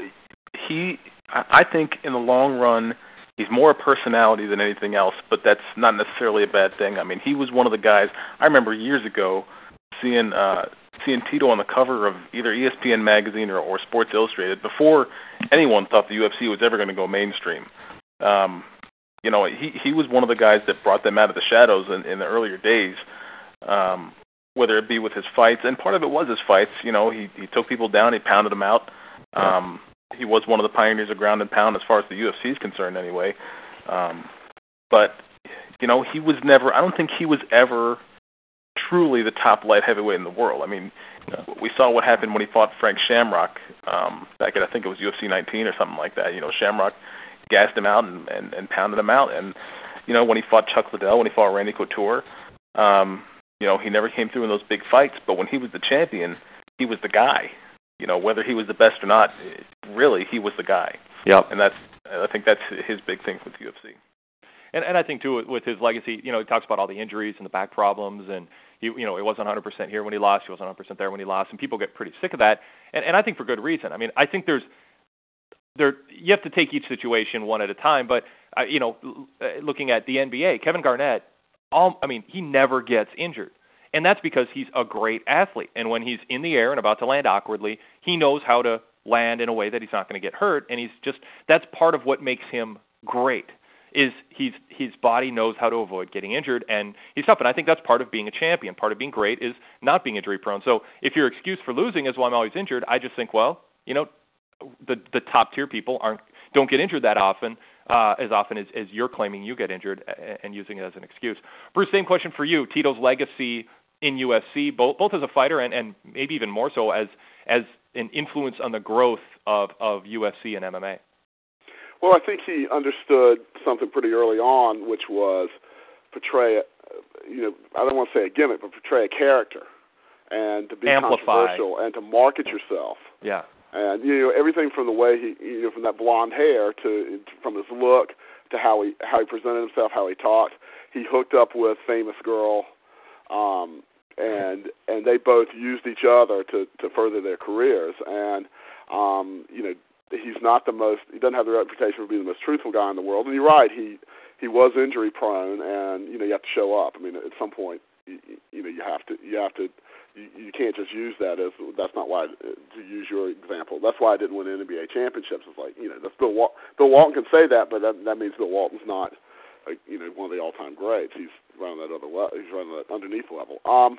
he I think in the long run, he's more a personality than anything else, but that's not necessarily a bad thing. I mean, he was one of the guys, I remember years ago seeing uh, seeing Tito on the cover of either E S P N magazine or, or Sports Illustrated before anyone thought the U F C was ever going to go mainstream. Um, you know, he, he was one of the guys that brought them out of the shadows in, in the earlier days, um, whether it be with his fights, and part of it was his fights. You know, he, he took people down, he pounded them out. Um, He was one of the pioneers of ground and pound as far as the U F C is concerned anyway. Um, but, you know, he was never, I don't think he was ever truly the top light heavyweight in the world. I mean, no. We saw what happened when he fought Frank Shamrock um, back at, I think it was U F C nineteen or something like that. You know, Shamrock gassed him out and, and, and pounded him out. And, you know, when he fought Chuck Liddell, when he fought Randy Couture, um, you know, he never came through in those big fights. But when he was the champion, he was the guy. You know, whether he was the best or not, really, he was the guy. Yep. And that's, I think that's his big thing with U F C. And and I think too with his legacy, you know, he talks about all the injuries and the back problems, and he, you know, he wasn't one hundred percent here when he lost, he wasn't one hundred percent there when he lost, and people get pretty sick of that. And and I think for good reason. I mean, I think there's there you have to take each situation one at a time. But uh, you know, looking at the N B A, Kevin Garnett, all I mean, he never gets injured. And that's because he's a great athlete. And when he's in the air and about to land awkwardly, he knows how to land in a way that he's not going to get hurt. And he's just, that's part of what makes him great, is he's, his body knows how to avoid getting injured. And he's tough. And I think that's part of being a champion. Part of being great is not being injury prone. So if your excuse for losing is, well, I'm always injured, I just think, well, you know, the, the top tier people aren't, don't get injured that often. Uh, as often as, as you're claiming you get injured and using it as an excuse. Bruce, same question for you. Tito's legacy in U F C, both both as a fighter and, and maybe even more so as as an influence on the growth of, of U F C and M M A? Well, I think he understood something pretty early on, which was portray, you know, I don't want to say a gimmick, but portray a character and to be Amplify. controversial and to market yourself. Yeah. And, you know, everything from the way he, you know, from that blonde hair to from his look to how he how he presented himself, how he talked. He hooked up with Famous Girl, um, and and they both used each other to, to further their careers. And, um, you know, he's not the most, he doesn't have the reputation for being the most truthful guy in the world. And you're right, he he was injury prone, and, you know, you have to show up. I mean, at some point, you, you know, you have to, you have to, You, you can't just use that as, that's not why, to use your example, that's why I didn't win N B A championships. It's like, you know, that's Bill, Wal- Bill Walton can say that, but that, that means Bill Walton's not, like, you know, one of the all-time greats. He's running that other level, he's running that underneath level. Um,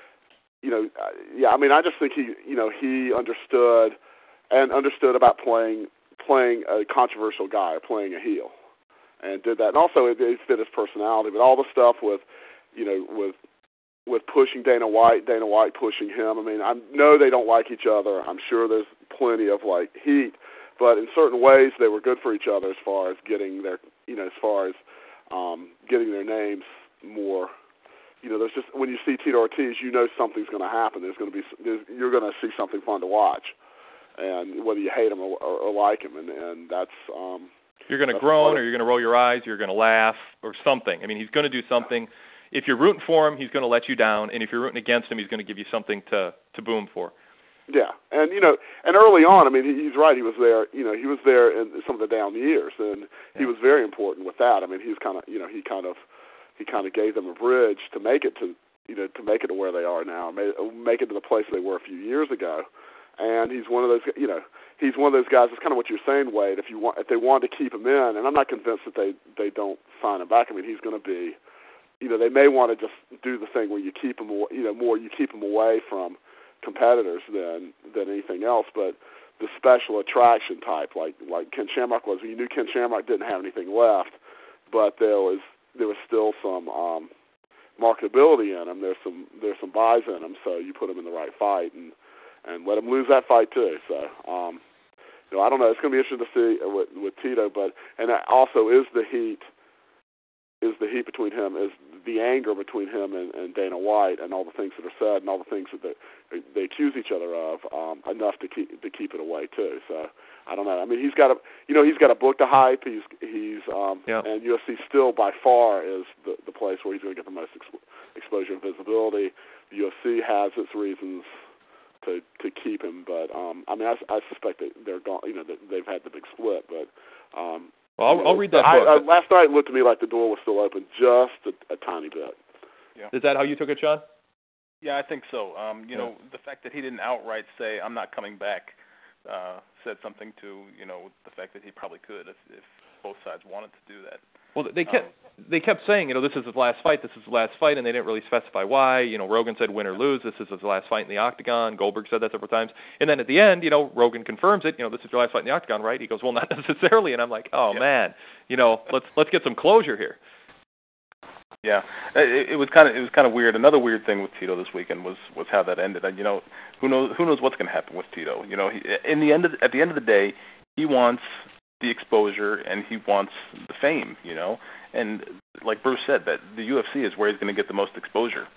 you know, uh, yeah, I mean, I just think he, you know, he understood and understood about playing, playing a controversial guy, or playing a heel, and did that. And also it, it fit his personality, but all the stuff with, you know, with, with pushing Dana White, Dana White pushing him. I mean, I know they don't like each other. I'm sure there's plenty of, like, heat, but in certain ways they were good for each other as far as getting their, you know, as far as um, getting their names more. You know, there's just, when you see Tito Ortiz, you know something's going to happen. There's going to be, there's, you're going to see something fun to watch, and whether you hate him or, or, or like him, and, and that's. Um, you're going to groan, or you're going to roll your eyes, you're going to laugh, or something. I mean, he's going to do something. If you're rooting for him, he's going to let you down, and if you're rooting against him, he's going to give you something to, to boom for. Yeah, and you know, and early on, I mean, he, he's right. He was there. You know, he was there in some of the down years, and yeah. He was very important with that. I mean, he's kind of, you know, he kind of, he kind of gave them a bridge to make it to, you know, to make it to where they are now, make, make it to the place they were a few years ago. And he's one of those, you know, he's one of those guys. It's kind of what you're saying, Wade. If you want, if they want to keep him in, and I'm not convinced that they they don't sign him back. I mean, he's going to be. You know, they may want to just do the thing where you keep them, you know, more you keep them away from competitors than than anything else, but the special attraction type, like like Ken Shamrock was. You knew Ken Shamrock didn't have anything left, but there was there was still some um, marketability in him. There's some there's some buys in him, so you put him in the right fight and and let him lose that fight too. So. Um, You know, I don't know. It's going to be interesting to see with, with Tito, but and that also is the heat, is the heat between him, is the anger between him and, and Dana White, and all the things that are said, and all the things that they, they accuse each other of, um, enough to keep to keep it away too. So I don't know. I mean, he's got a, you know, he's got a book to hype. He's he's um, yeah. and U F C still by far is the the place where he's going to get the most exp- exposure and visibility. The U F C has its reasons to to keep him, but um, I mean, I, I suspect that they're gone. You know, that they've had the big split, but um, well, I'll, you know, I'll read that I, book. I, last night it looked to me like the door was still open, just a, a tiny bit. Yeah. Is that how you took it, Sean? Yeah, I think so. Um, you yeah. know, the fact that he didn't outright say "I'm not coming back" uh, said something to you know the fact that he probably could if, if both sides wanted to do that. Well, they kept um, they kept saying, you know, this is his last fight, this is his last fight, and they didn't really specify why. You know, Rogan said win or lose, this is his last fight in the octagon. Goldberg said that several times. And then at the end, you know, Rogan confirms it, you know, this is your last fight in the octagon, right? He goes, well, not necessarily. And I'm like, oh, yeah. man, you know, let's let's get some closure here. Yeah, it, it was kind of it was kind of weird. Another weird thing with Tito this weekend was was how that ended. And, you know, who knows who knows what's going to happen with Tito? You know, he, in the end of, at the end of the day, he wants the exposure and he wants the fame, you know. And like Bruce said, that the U F C is where he's going to get the most exposure.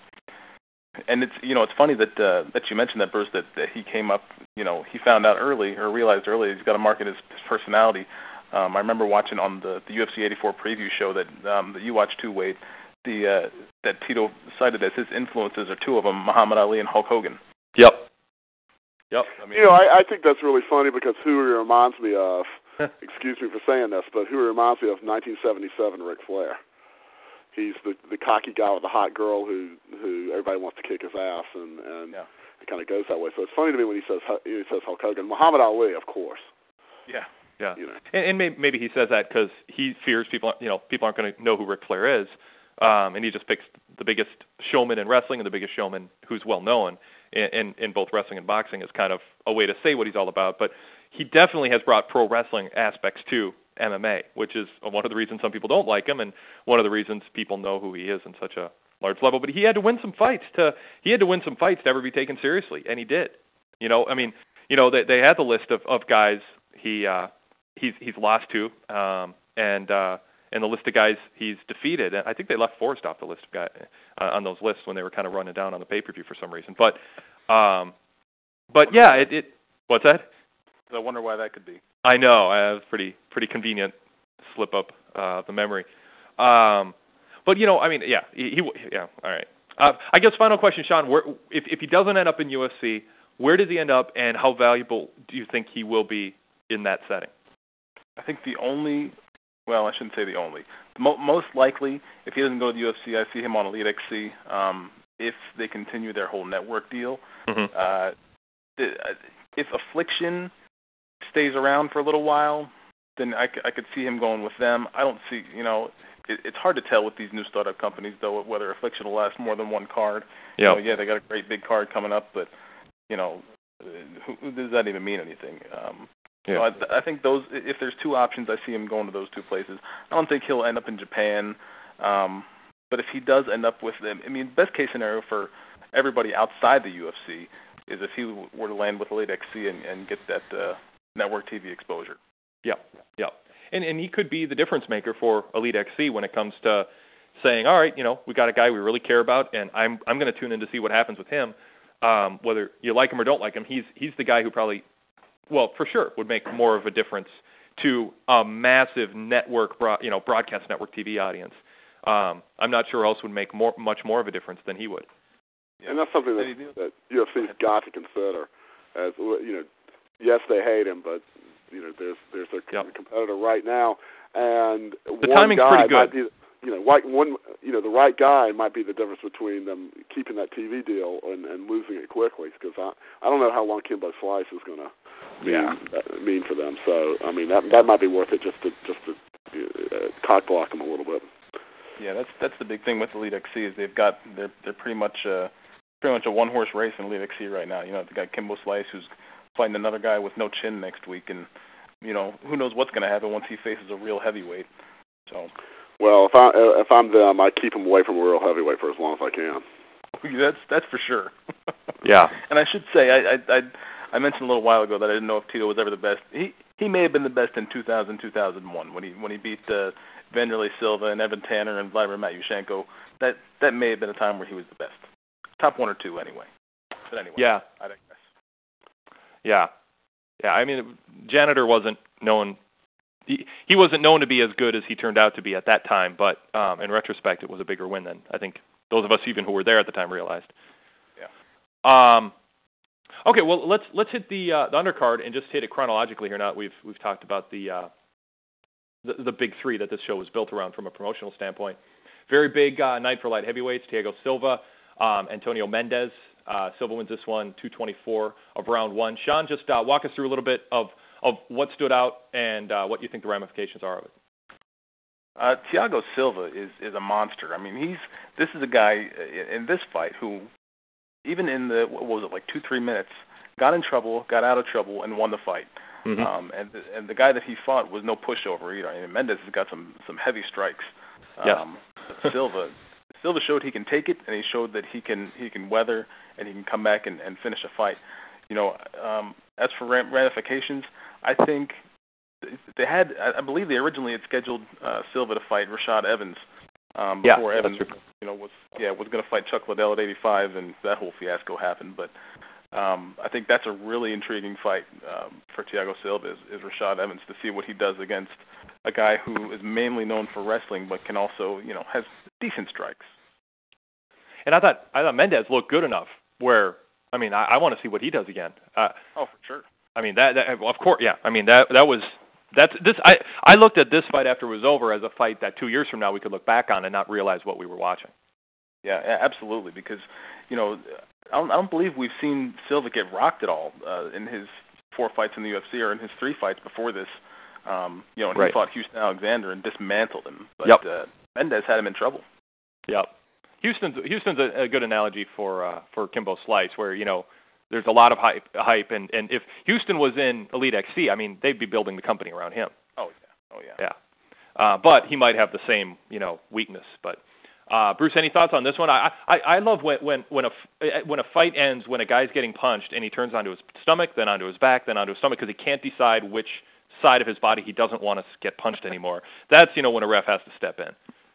And it's you know it's funny that uh, that you mentioned that, Bruce, that, that he came up, you know, he found out early or realized early he's got to market his, his personality. Um, I remember watching on the, the U F C eighty-four preview show that um, that you watched too, Wade, the uh, that Tito cited as his influences are two of them, Muhammad Ali and Hulk Hogan. Yep. Yep. I mean, you know, I, I think that's really funny because who he reminds me of. Excuse me for saying this, but who reminds me of nineteen seventy-seven Ric Flair. He's the the cocky guy with the hot girl who who everybody wants to kick his ass, and and yeah. it kind of goes that way. So it's funny to me when he says he says Hulk Hogan. Muhammad Ali, of course. Yeah, yeah. You know. And, and maybe, maybe he says that because he fears people, you know, people aren't going to know who Ric Flair is, um, and he just picks the biggest showman in wrestling and the biggest showman who's well known in, in in both wrestling and boxing is kind of a way to say what he's all about, but. He definitely has brought pro wrestling aspects to M M A, which is one of the reasons some people don't like him, and one of the reasons people know who he is in such a large level. But he had to win some fights to he had to win some fights to ever be taken seriously, and he did. You know, I mean, you know, they they had the list of, of guys he uh, he's he's lost to, um, and uh, and the list of guys he's defeated. And I think they left Forrest off the list of guys uh, on those lists when they were kind of running down on the pay per view for some reason. But um, but yeah, it, it what's that? I wonder why that could be. I know. I have pretty pretty convenient slip up uh, the memory. Um, but you know, I mean, yeah, he, he yeah. All right. Uh, I guess final question, Sean. Where, if if he doesn't end up in U F C, where does he end up, and how valuable do you think he will be in that setting? I think the only, well, I shouldn't say the only. Mo- most likely, if he doesn't go to the U F C, I see him on Elite X C. Um, if they continue their whole network deal, mm-hmm. uh, the, if Affliction stays around for a little while, then I, I could see him going with them. I don't see, you know, it, it's hard to tell with these new startup companies, though, whether Affliction will last more than one card. Yep. You know, yeah, they got a great big card coming up, but, you know, who, who does that even mean anything? Um, yeah. So I, I think those, if there's two options, I see him going to those two places. I don't think he'll end up in Japan, um, but if he does end up with them, I mean, best case scenario for everybody outside the U F C is if he were to land with Elite X C and, and get that uh, network T V exposure. Yeah, yeah. And and he could be the difference maker for Elite X C when it comes to saying, all right, you know, we got a guy we really care about, and I'm I'm going to tune in to see what happens with him. Um, whether you like him or don't like him, he's he's the guy who probably, well, for sure, would make more of a difference to a massive network, broad, you know, broadcast network T V audience. Um, I'm not sure who else would make more much more of a difference than he would. And that's something that, that U F C's got to consider. As you know, yes, they hate him, but you know, there's there's a yep. competitor right now, and the one timing's guy pretty good. might be, you know, right, one, you know, the right guy might be the difference between them keeping that T V deal and, and losing it quickly. Because I I don't know how long Kimbo Slice is going to mean yeah. uh, mean for them. So I mean that that might be worth it just to just to uh, cock block them a little bit. Yeah, that's that's the big thing with Elite X C is they've got they're they're pretty much uh, pretty much a one-horse race in Elite X C right now. You know, the guy Kimbo Slice, who's fighting another guy with no chin next week, and you know, who knows what's going to happen once he faces a real heavyweight. So, well, if I if I'm them, I keep him away from a real heavyweight for as long as I can. That's that's for sure. Yeah. And I should say, I, I I I mentioned a little while ago that I didn't know if Tito was ever the best. He he may have been the best in two thousand, two thousand one when he when he beat uh, Vanderlei Silva and Evan Tanner and Vladimir Matyushenko. That that may have been a time where he was the best. Top one or two, anyway. But anyway, yeah, I digress. Yeah, yeah. I mean, Janitor wasn't known. He, he wasn't known to be as good as he turned out to be at that time. But um, in retrospect, it was a bigger win than I think those of us even who were there at the time realized. Yeah. Um. Okay. Well, let's let's hit the uh, the undercard and just hit it chronologically here. Now that we've we've talked about the, uh, the the big three that this show was built around from a promotional standpoint. Very big uh, night for light heavyweights. Thiago Silva, um, Antonio Mendez. Uh, Silva wins this one, two twenty-four of round one. Sean, just uh, walk us through a little bit of, of what stood out and uh, what you think the ramifications are of it. Uh, Thiago Silva is, is a monster. I mean, he's this is a guy in this fight who, even in the, what was it, like two, three minutes, got in trouble, got out of trouble, and won the fight. Mm-hmm. Um, and, the, and the guy that he fought was no pushover either. I mean, Mendez has got some, some heavy strikes. Yeah. Um, Silva Silva showed he can take it, and he showed that he can he can weather, and he can come back and, and finish a fight. You know, um, as for ramifications, I think they had, I believe they originally had scheduled uh, Silva to fight Rashad Evans um, before yeah, Evans, you know, was yeah was going to fight Chuck Liddell at eighty-five, and that whole fiasco happened. But um, I think that's a really intriguing fight um, for Thiago Silva is, is Rashad Evans, to see what he does against a guy who is mainly known for wrestling, but can also, you know, has decent strikes. And I thought I thought Mendez looked good enough where, I mean, I, I want to see what he does again. Uh, oh, for sure. I mean, that, that of course, yeah. I mean, that that was that's this. I I looked at this fight after it was over as a fight that two years from now we could look back on and not realize what we were watching. Yeah, absolutely. Because, you know, I don't, I don't believe we've seen Silva get rocked at all uh, in his four fights in the U F C or in his three fights before this. Um, you know, and right. he fought Houston Alexander and dismantled him. But yep. uh, Mendez had him in trouble. Yep. Houston's Houston's a, a good analogy for uh, for Kimbo Slice, where, you know, there's a lot of hype, hype, and, and if Houston was in Elite X C, I mean, they'd be building the company around him. Oh yeah, oh yeah. Yeah. Uh, but he might have the same, you know, weakness. But uh, Bruce, any thoughts on this one? I I, I love when when when a when a fight ends when a guy's getting punched and he turns onto his stomach, then onto his back, then onto his stomach, because he can't decide which side of his body he doesn't want to get punched anymore. That's, you know, when a ref has to step in.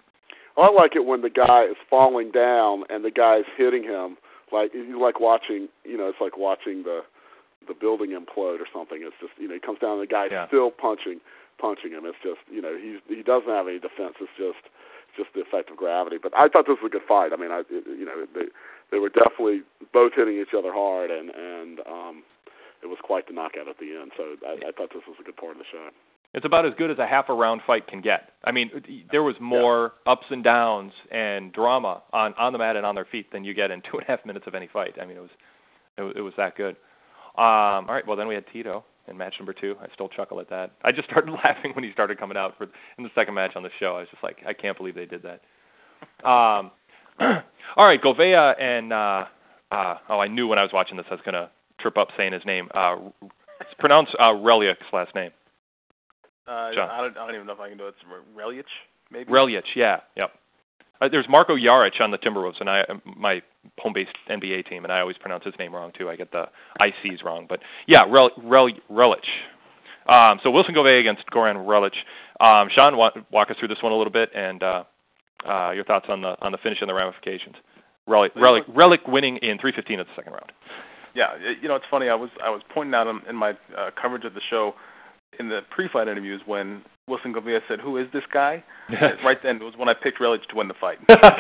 I like it when the guy is falling down and the guy's hitting him. Like you like watching, you know, it's like watching the the building implode or something. It's just, you know, he comes down and the guy's yeah. still punching punching him. It's just, you know, he's he doesn't have any defense. It's just just the effect of gravity. But I thought this was a good fight. I mean, I it, you know, they they were definitely both hitting each other hard, and and um, it was quite the knockout at the end. So I, I thought this was a good part of the show. It's about as good as a half a round fight can get. I mean, there was more yeah. ups and downs and drama on, on the mat and on their feet than you get in two and a half minutes of any fight. I mean, it was it was, it was that good. Um, all right, well, then we had Tito in match number two. I still chuckle at that. I just started laughing when he started coming out for in the second match on the show. I was just like, I can't believe they did that. Um, all right, Gouveia and uh, uh, oh, I knew when I was watching this I was going to trip up saying his name. Uh, it's pronounced uh, Relich's last name. Uh, I don't, I don't even know if I can do it. It's Relich, maybe? Relich, yeah, yep. Uh, there's Marko Jaric on the Timberwolves, and I, my home-based N B A team, and I always pronounce his name wrong, too. I get the I Cs wrong. But, yeah, Rel, Rel, Relich. Um, so Wilson Gouveia against Goran Relich. Um, Sean, walk, walk us through this one a little bit, and uh, uh, your thoughts on the on the finish and the ramifications. Relich, Relich, Relich winning in three fifteen of the second round. Yeah, you know, it's funny. I was I was pointing out in, in my uh, coverage of the show, in the pre-fight interviews, when Wilson Gouveia said, "Who is this guy?" right then, it was when I picked Relich to win the fight.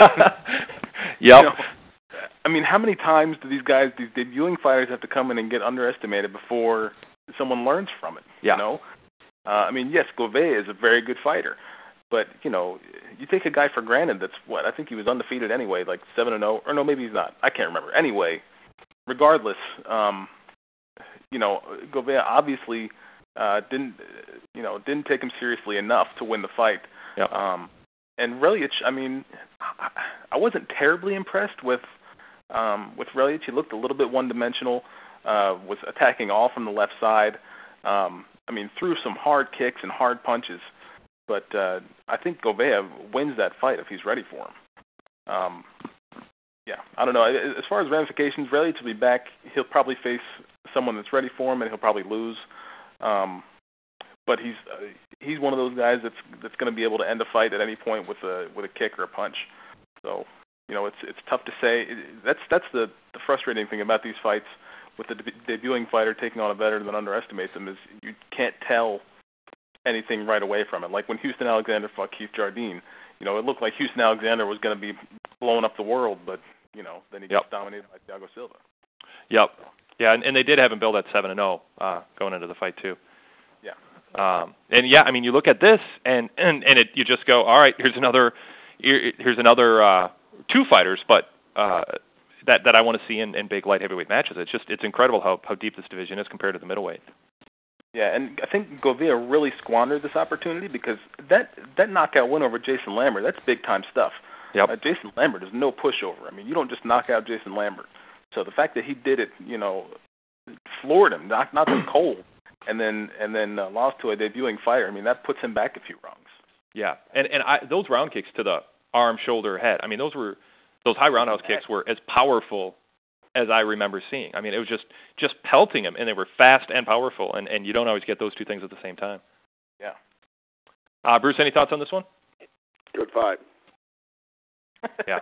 Yep. You know, I mean, how many times do these guys, these debuting fighters, have to come in and get underestimated before someone learns from it? Yeah. You know? Uh, I mean, yes, Gouveia is a very good fighter, but, you know, you take a guy for granted that's, what, I think he was undefeated anyway, like seven and oh, or no, maybe he's not. I can't remember. Anyway, regardless, um, you know, Gouveia obviously uh, didn't, you know, didn't take him seriously enough to win the fight. Yep. Um, and Relich, I mean, I wasn't terribly impressed with Um, with Relic, he looked a little bit one-dimensional, uh, was attacking all from the left side. Um, I mean, threw some hard kicks and hard punches. But uh, I think Gouveia wins that fight if he's ready for him. Um, yeah, I don't know. As far as ramifications, Relic will be back. He'll probably face someone that's ready for him, and he'll probably lose. Um, but he's uh, he's one of those guys that's that's going to be able to end a fight at any point with a with a kick or a punch. So you know, it's it's tough to say. That's that's the, the frustrating thing about these fights with the deb- debuting fighter taking on a veteran that underestimates him is you can't tell anything right away from it. Like when Houston Alexander fought Keith Jardine, you know, it looked like Houston Alexander was going to be blowing up the world, but you know, then he yep. gets dominated by Thiago Silva. Yep. Yeah, and, and they did have him build at seven and zero uh, going into the fight too. Yeah. Um, and yeah, I mean, you look at this, and and and it, you just go, all right, here's another, here's another uh, two fighters, but uh, that that I want to see in, in big light heavyweight matches. It's just it's incredible how how deep this division is compared to the middleweight. Yeah, and I think Gouveia really squandered this opportunity because that that knockout win over Jason Lambert, that's big time stuff. Yep. Uh, Jason Lambert is no pushover. I mean, you don't just knock out Jason Lambert. So the fact that he did it, you know, floored him, knocked knocked him cold, and then and then uh, lost to a debuting fighter. I mean, that puts him back a few rungs. Yeah, and and I, those round kicks to the arm, shoulder, head. I mean, those were those high roundhouse kicks were as powerful as I remember seeing. I mean, it was just just pelting him, and they were fast and powerful, and, and you don't always get those two things at the same time. Yeah. Uh, Bruce, any thoughts on this one? Good fight. Yeah.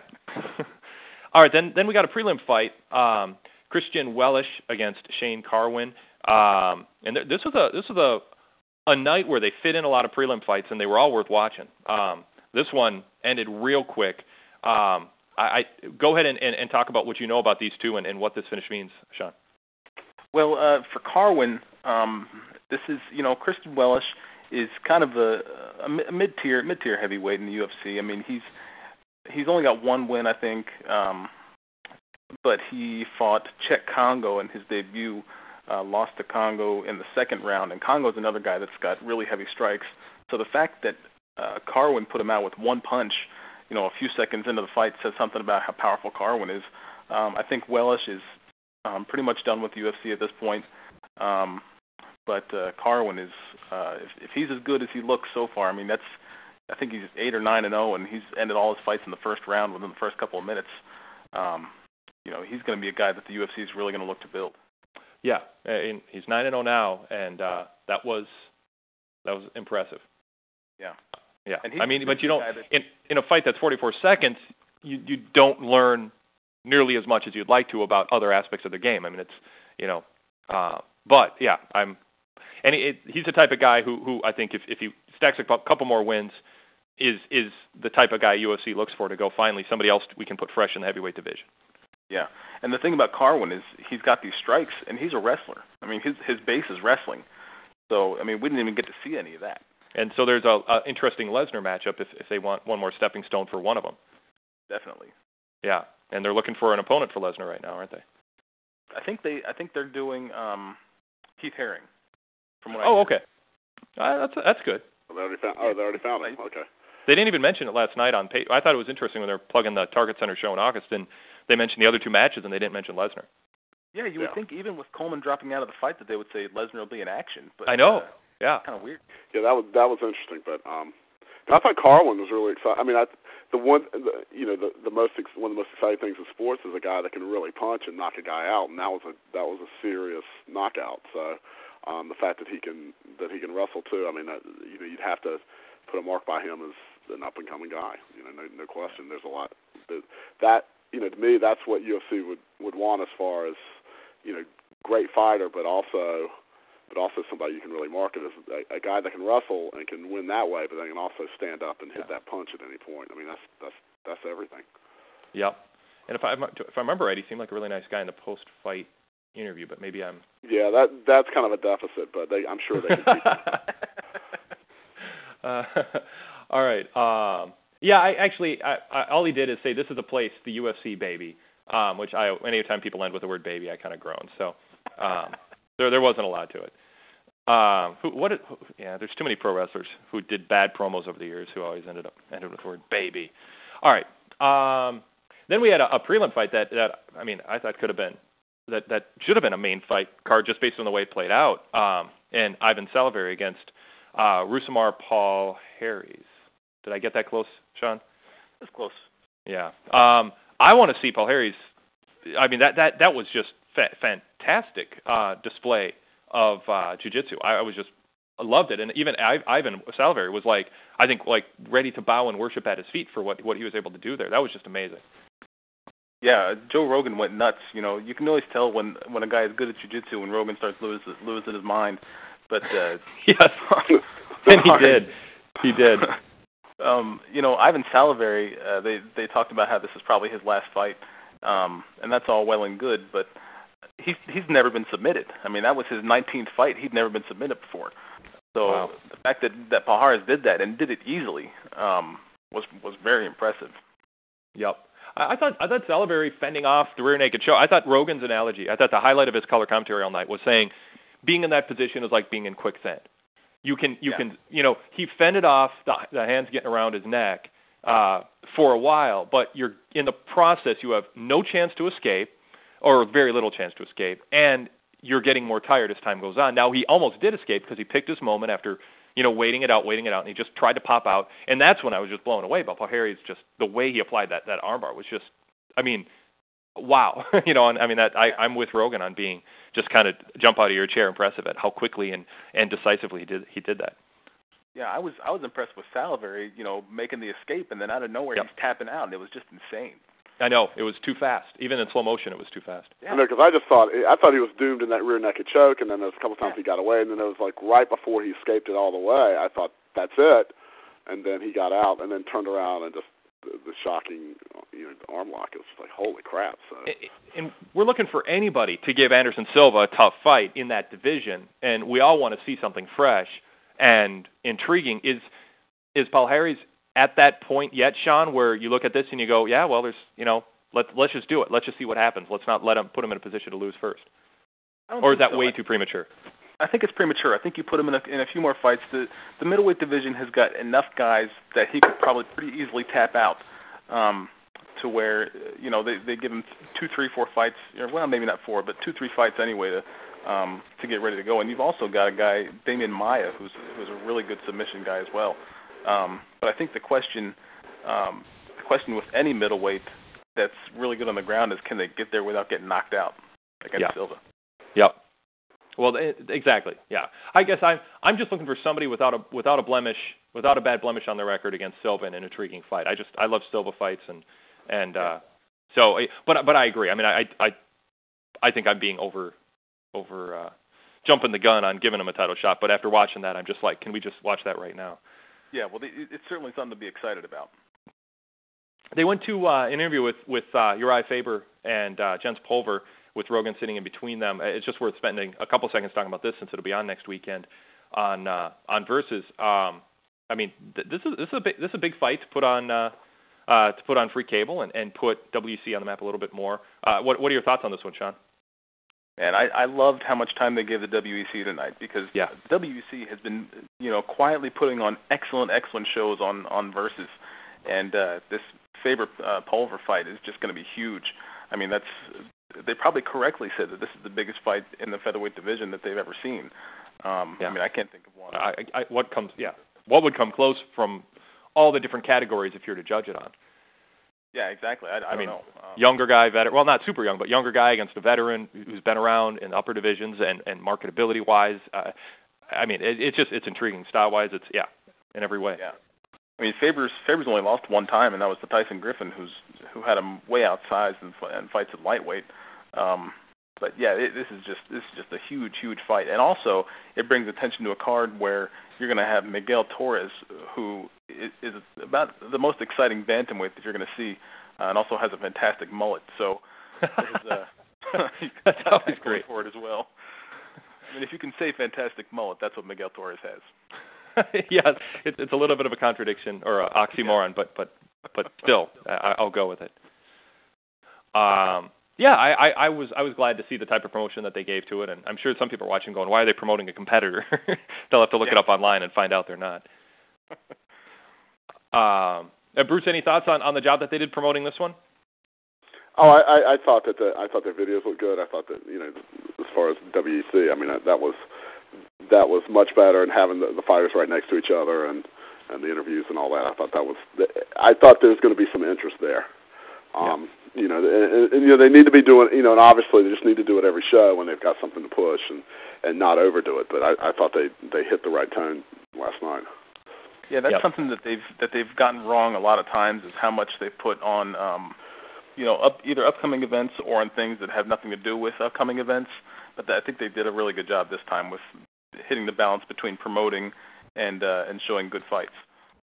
All right, then then we got a prelim fight. Um, Christian Wellisch against Shane Carwin, um, and th- this was a this was a a night where they fit in a lot of prelim fights, and they were all worth watching. Um, this one ended real quick. Um, I, I go ahead and, and, and talk about what you know about these two and, and what this finish means, Sean. Well, uh, for Carwin, um, this is you know Christian Wellisch is kind of a, a mid-tier mid-tier heavyweight in the U F C. I mean, he's he's only got one win, I think, um, but he fought Czech Congo in his debut, uh, lost to Congo in the second round, and Congo's another guy that's got really heavy strikes. So the fact that uh, Carwin put him out with one punch, you know, a few seconds into the fight says something about how powerful Carwin is. Um, I think Wellisch is um, pretty much done with the U F C at this point. Um, but uh, Carwin is, uh, if, if he's as good as he looks so far, I mean, that's, I think he's eight or nine and zero, and he's ended all his fights in the first round within the first couple of minutes. Um, you know, he's going to be a guy that the U F C is really going to look to build. Yeah, and he's nine and zero now, and uh, that was that was impressive. Yeah. Yeah, and I mean, but you don't that... in in a fight that's forty-four seconds, you you don't learn nearly as much as you'd like to about other aspects of the game. I mean, it's you know, uh, but yeah, I'm, and it, he's the type of guy who who I think if if he stacks a couple more wins, is is the type of guy U F C looks for to go finally somebody else we can put fresh in the heavyweight division. Yeah, and the thing about Carwin is he's got these strikes, and he's a wrestler. I mean, his his base is wrestling, so I mean, we didn't even get to see any of that. And so there's a, a interesting Lesnar matchup if if they want one more stepping stone for one of them. Definitely. Yeah, and they're looking for an opponent for Lesnar right now, aren't they? I think they I think they're doing um, Keith Haring. From what oh, I okay. Uh, that's that's good. They already found. Oh, they already found him. Okay. They didn't even mention it last night on pay. I thought it was interesting when they were plugging the Target Center show in August, and they mentioned the other two matches, and they didn't mention Lesnar. Yeah, you would yeah. think even with Coleman dropping out of the fight that they would say Lesnar will be in action. But I know. Uh, yeah. Kind of weird. Yeah, that was that was interesting, but um, I thought Carwin was really exciting. I mean, I the one the, you know the the most one of the most exciting things in sports is a guy that can really punch and knock a guy out, and that was a that was a serious knockout. So. Um, the fact that he can that he can wrestle too. I mean, that, you know, you'd have to put a mark by him as an up and coming guy. You know, no, no question. There's a lot that you know. To me, that's what U F C would, would want as far as you know, great fighter, but also but also somebody you can really market as a, a guy that can wrestle and can win that way, but then can also stand up and hit yeah. that punch at any point. I mean, that's that's that's everything. Yep. And if I if I remember right, he seemed like a really nice guy in the post fight interview, but maybe I'm. Yeah, that that's kind of a deficit, but they, I'm sure they can keep uh, all right. Um, yeah, I actually, I, I, all he did is say, "This is a place, the U F C, baby," um, which I, anytime people end with the word "baby," I kind of groan. So um, there, there wasn't a lot to it. Um, who, what? Who, yeah, there's too many pro wrestlers who did bad promos over the years who always ended up ended with the word "baby." All right. Um, then we had a, a prelim fight that, that I mean, I thought could have been that that should have been a main fight card just based on the way it played out. Um, and Ivan Salivary against uh, Rousimar Paul Harries. Did I get that close, Sean? That's close. Yeah. Um, I want to see Paul Harries. I mean, that that that was just fa- fantastic uh, display of uh, jiu-jitsu. I, I was just I loved it, and even I, Ivan Salivary was like, I think, like ready to bow and worship at his feet for what what he was able to do there. That was just amazing. Yeah, Joe Rogan went nuts. You know, you can always tell when when a guy is good at jiu-jitsu when Rogan starts losing losing his mind. But uh, yes, and he did. He did. um, you know, Ivan Salivary. Uh, they they talked about how this is probably his last fight, um, and that's all well and good. But he's he's never been submitted. I mean, that was his nineteenth fight. He'd never been submitted before. So wow. The fact that that Paul Harris did that and did it easily um, was was very impressive. Yep. I, I thought I thought Salivary fending off the rear naked choke. I thought Rogan's analogy. I thought the highlight of his color commentary all night was saying, being in that position is like being in quicksand. You can you yeah. can you know he fended off the, the hands getting around his neck uh, for a while, but you're in the process. You have no chance to escape, or very little chance to escape, and you're getting more tired as time goes on. Now, he almost did escape because he picked his moment after, you know, waiting it out, waiting it out, and he just tried to pop out. And that's when I was just blown away by Paul Harris. Just the way he applied that, that armbar was just, I mean, wow. you know, and I mean, that I, I'm with Rogan on being just kind of jump out of your chair impressive at how quickly and, and decisively he did he did that. Yeah, I was I was impressed with Salivary, you know, making the escape, and then out of nowhere yep. he's tapping out, and it was just insane. I know, it was too fast. Even in slow motion, it was too fast. Yeah. I know, because I just thought I thought he was doomed in that rear naked choke, and then there was a couple times yeah. he got away, and then it was like right before he escaped it all the way. I thought that's it, and then he got out, and then turned around and just the, the shocking, you know, arm lock. It was like holy crap. So, and we're looking for anybody to give Anderson Silva a tough fight in that division, and we all want to see something fresh and intriguing. Is is Paul Harris at that point yet, Sean, where you look at this and you go, yeah, well, there's, you know, let's let's just do it. Let's just see what happens. Let's not let him put him in a position to lose first. Or is that so. way too premature? I think it's premature. I think you put him in a, in a few more fights. The the middleweight division has got enough guys that he could probably pretty easily tap out um, to where, you know, they they give him two, three, four fights. Or, well, maybe not four, but two, three fights anyway to um, to get ready to go. And you've also got a guy, Damian Maia, who's who's a really good submission guy as well. Um, but I think the question, um, the question with any middleweight that's really good on the ground is, can they get there without getting knocked out against yeah. Silva? Yep. Well, exactly. Yeah. I guess I'm I'm just looking for somebody without a without a blemish, without a bad blemish on their record against Silva in an intriguing fight. I just I love Silva fights and and uh, so. But but I agree. I mean, I I I think I'm being over over uh, jumping the gun on giving him a title shot. But after watching that, I'm just like, can we just watch that right now? Yeah, well, it's certainly something to be excited about. They went to uh, an interview with with uh, Uriah Faber and uh, Jens Pulver, with Rogan sitting in between them. It's just worth spending a couple seconds talking about this since it'll be on next weekend on uh, on Versus. Um, I mean, th- this is this is a big this is a big fight to put on uh, uh, to put on free cable and, and put W C on the map a little bit more. Uh, what what are your thoughts on this one, Sean? And I, I loved how much time they gave the W E C tonight because yeah. W E C has been, you know, quietly putting on excellent, excellent shows on, on Versus. And uh, this Faber uh, Pulver fight is just going to be huge. I mean, that's they probably correctly said that this is the biggest fight in the featherweight division that they've ever seen. Um, yeah. I mean, I can't think of one. I, I, what comes, yeah, what would come close from all the different categories if you're to judge it on? Yeah, exactly. I, I, I don't mean, know. Um, younger guy, veteran. Well, not super young, but younger guy against a veteran who's been around in upper divisions and, and marketability-wise. Uh, I mean, it, it's just it's intriguing style-wise. It's yeah, in every way. Yeah. I mean, Faber's Faber's only lost one time, and that was to Tyson Griffin, who's who had him way outsized and, and fights at lightweight. Um, but yeah, it, this is just this is just a huge, huge fight, and also it brings attention to a card where you're going to have Miguel Torres, who is, is about the most exciting bantamweight that you're going to see, uh, and also has a fantastic mullet. So uh, that's always great for it as well. I mean, if you can say fantastic mullet, that's what Miguel Torres has. Yeah, it's it's a little bit of a contradiction or an oxymoron, yeah. but but but still, I, I'll go with it. Um, yeah, I, I, I was I was glad to see the type of promotion that they gave to it, and I'm sure some people are watching going, why are they promoting a competitor? They'll have to look yeah. it up online and find out they're not. um, uh, Bruce, any thoughts on, on the job that they did promoting this one? Oh, I, I, I thought that the I thought their videos looked good. I thought that you know, as far as W E C, I mean that, that was that was much better, and having the, the fighters right next to each other and, and the interviews and all that. I thought that was I thought there was going to be some interest there. Um, yeah. You know, and, and you know they need to be doing you know, and obviously they just need to do it every show when they've got something to push and, and not overdo it. But I, I thought they they hit the right tone last night. Yeah, that's yep. something that they've that they've gotten wrong a lot of times is how much they put on, um, you know, up, either upcoming events or on things that have nothing to do with upcoming events. But I think they did a really good job this time with hitting the balance between promoting and uh, and showing good fights.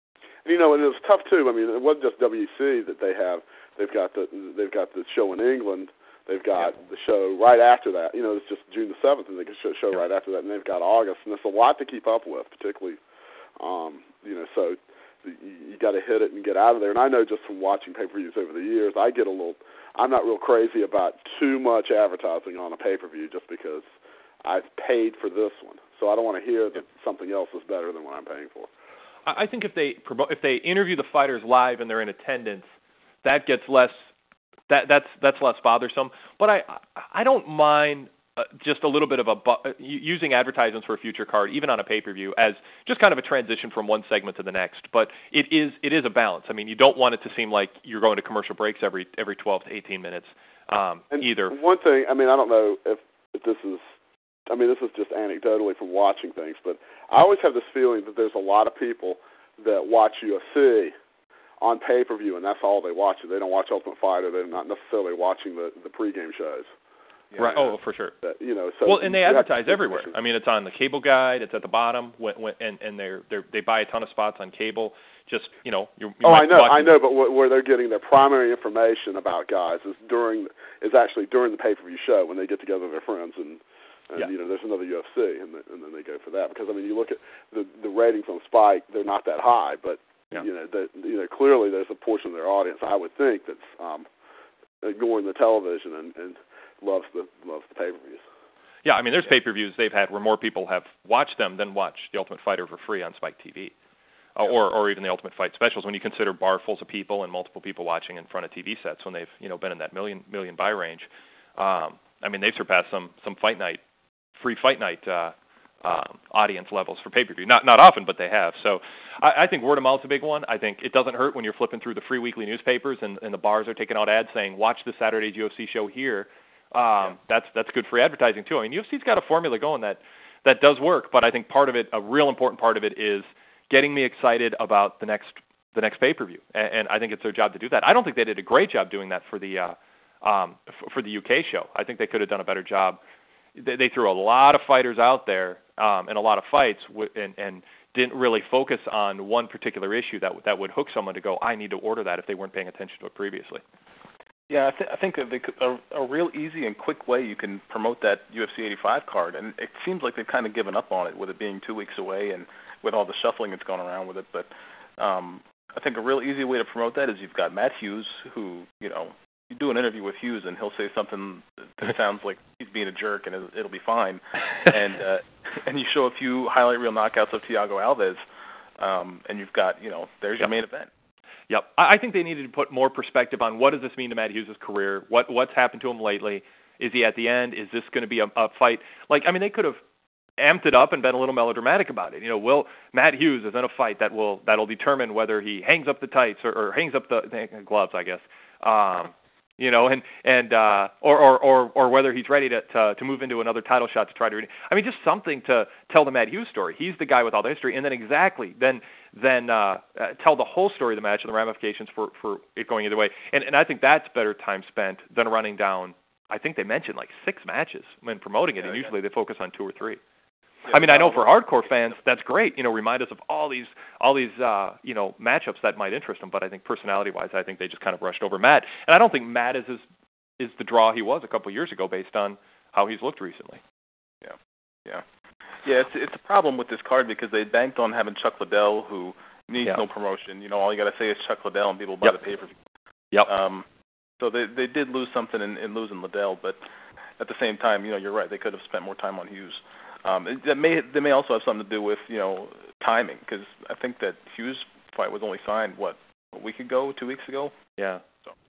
You know, and it was tough too. I mean, it wasn't just W C that they have. They've got the they've got the show in England. They've got yeah. the show right after that. You know, it's just June the seventh, and they can show, show yeah. right after that. And they've got August, and there's a lot to keep up with, particularly. Um, you know, so you, you got to hit it and get out of there. And I know just from watching pay-per-views over the years, I get a little. I'm not real crazy about too much advertising on a pay-per-view just because I've paid for this one, so I don't want to hear that something else is better than what I'm paying for. I think if they if they interview the fighters live and they're in attendance, that gets less that that's that's less bothersome. But I I don't mind. Uh, just a little bit of a bu- using advertisements for a future card, even on a pay-per-view, as just kind of a transition from one segment to the next. But it is it is a balance. I mean, you don't want it to seem like you're going to commercial breaks every every twelve to eighteen minutes um, and either. One thing, I mean, I don't know if, if this is, I mean, this is just anecdotally from watching things, but I always have this feeling that there's a lot of people that watch U F C on pay-per-view, and that's all they watch. They don't watch Ultimate Fighter. They're not necessarily watching the, the pregame shows. Yeah, right. Oh, for sure. That, you know, so well, and they advertise everywhere. I mean, it's on the cable guide. It's at the bottom, when, when, and and they're they they buy a ton of spots on cable. Just you know, you, you oh, might I know, watch I know, but where they're getting their primary information about guys is during is actually during the pay-per-view show when they get together with their friends and. And, yeah. you know, there's another U F C, and, the, and then they go for that. Because, I mean, you look at the the ratings on Spike, they're not that high, but, yeah. you know, the, you know, clearly there's a portion of their audience, I would think, that's um, ignoring the television and, and loves the loves the pay-per-views. Yeah, I mean, there's pay-per-views they've had where more people have watched them than watched The Ultimate Fighter for free on Spike T V. Uh, or, or even the Ultimate Fight specials, when you consider barfuls of people and multiple people watching in front of T V sets when they've, you know, been in that million million buy range. Um, I mean, they've surpassed some some fight night free fight night uh, um, audience levels for pay-per-view. Not not often, but they have. So I, I think word of mouth is a big one. I think it doesn't hurt when you're flipping through the free weekly newspapers and, and the bars are taking out ads saying, watch this Saturday's U F C show here. Um, yeah. That's that's good free advertising, too. I mean, U F C's got a formula going that, that does work, but I think part of it, a real important part of it, is getting me excited about the next the next pay-per-view. And, and I think it's their job to do that. I don't think they did a great job doing that for the, uh, um, f- for the U K show. I think they could have done a better job. They threw a lot of fighters out there um, and a lot of fights w- and, and didn't really focus on one particular issue that w- that would hook someone to go, I need to order that if they weren't paying attention to it previously. Yeah, I, th- I think that they could, a, a real easy and quick way you can promote that U F C eighty-five card, and it seems like they've kind of given up on it with it being two weeks away and with all the shuffling that's going around with it. But um, I think a real easy way to promote that is you've got Matt Hughes, who, you know, you do an interview with Hughes and he'll say something that sounds like he's being a jerk and it'll, it'll be fine. and uh, and you show a few highlight reel knockouts of Thiago Alves, um, and you've got, you know, there's yep. your main event. Yep. I think they needed to put more perspective on what does this mean to Matt Hughes' career? What What's happened to him lately? Is he at the end? Is this going to be a, a fight? Like, I mean, they could have amped it up and been a little melodramatic about it. You know, will Matt Hughes is in a fight that will that'll determine whether he hangs up the tights or, or hangs up the, the gloves, I guess. Um, You know, and and uh, or, or or or whether he's ready to, to to move into another title shot to try to. I mean, just something to tell the Matt Hughes story. He's the guy with all the history, and then exactly then then uh, uh, tell the whole story of the match and the ramifications for, for it going either way. And and I think that's better time spent than running down. I think they mentioned like six matches when promoting it, yeah, and usually yeah. they focus on two or three. Yeah, I mean, I know for hardcore fans, that's great. You know, remind us of all these, all these, uh, you know, matchups that might interest them. But I think personality-wise, I think they just kind of brushed over Matt. And I don't think Matt is is, is the draw he was a couple of years ago, based on how he's looked recently. Yeah, yeah, yeah. It's it's a problem with this card because they banked on having Chuck Liddell, who needs yeah. no promotion. You know, all you got to say is Chuck Liddell, and people buy yep. the pay-per-view. Yep. Um, so they they did lose something in, in losing Liddell, but at the same time, you know, you're right. They could have spent more time on Hughes. Um, that may they may also have something to do with, you know, timing, because I think that Hughes fight was only signed what a week ago, two weeks ago. Yeah. So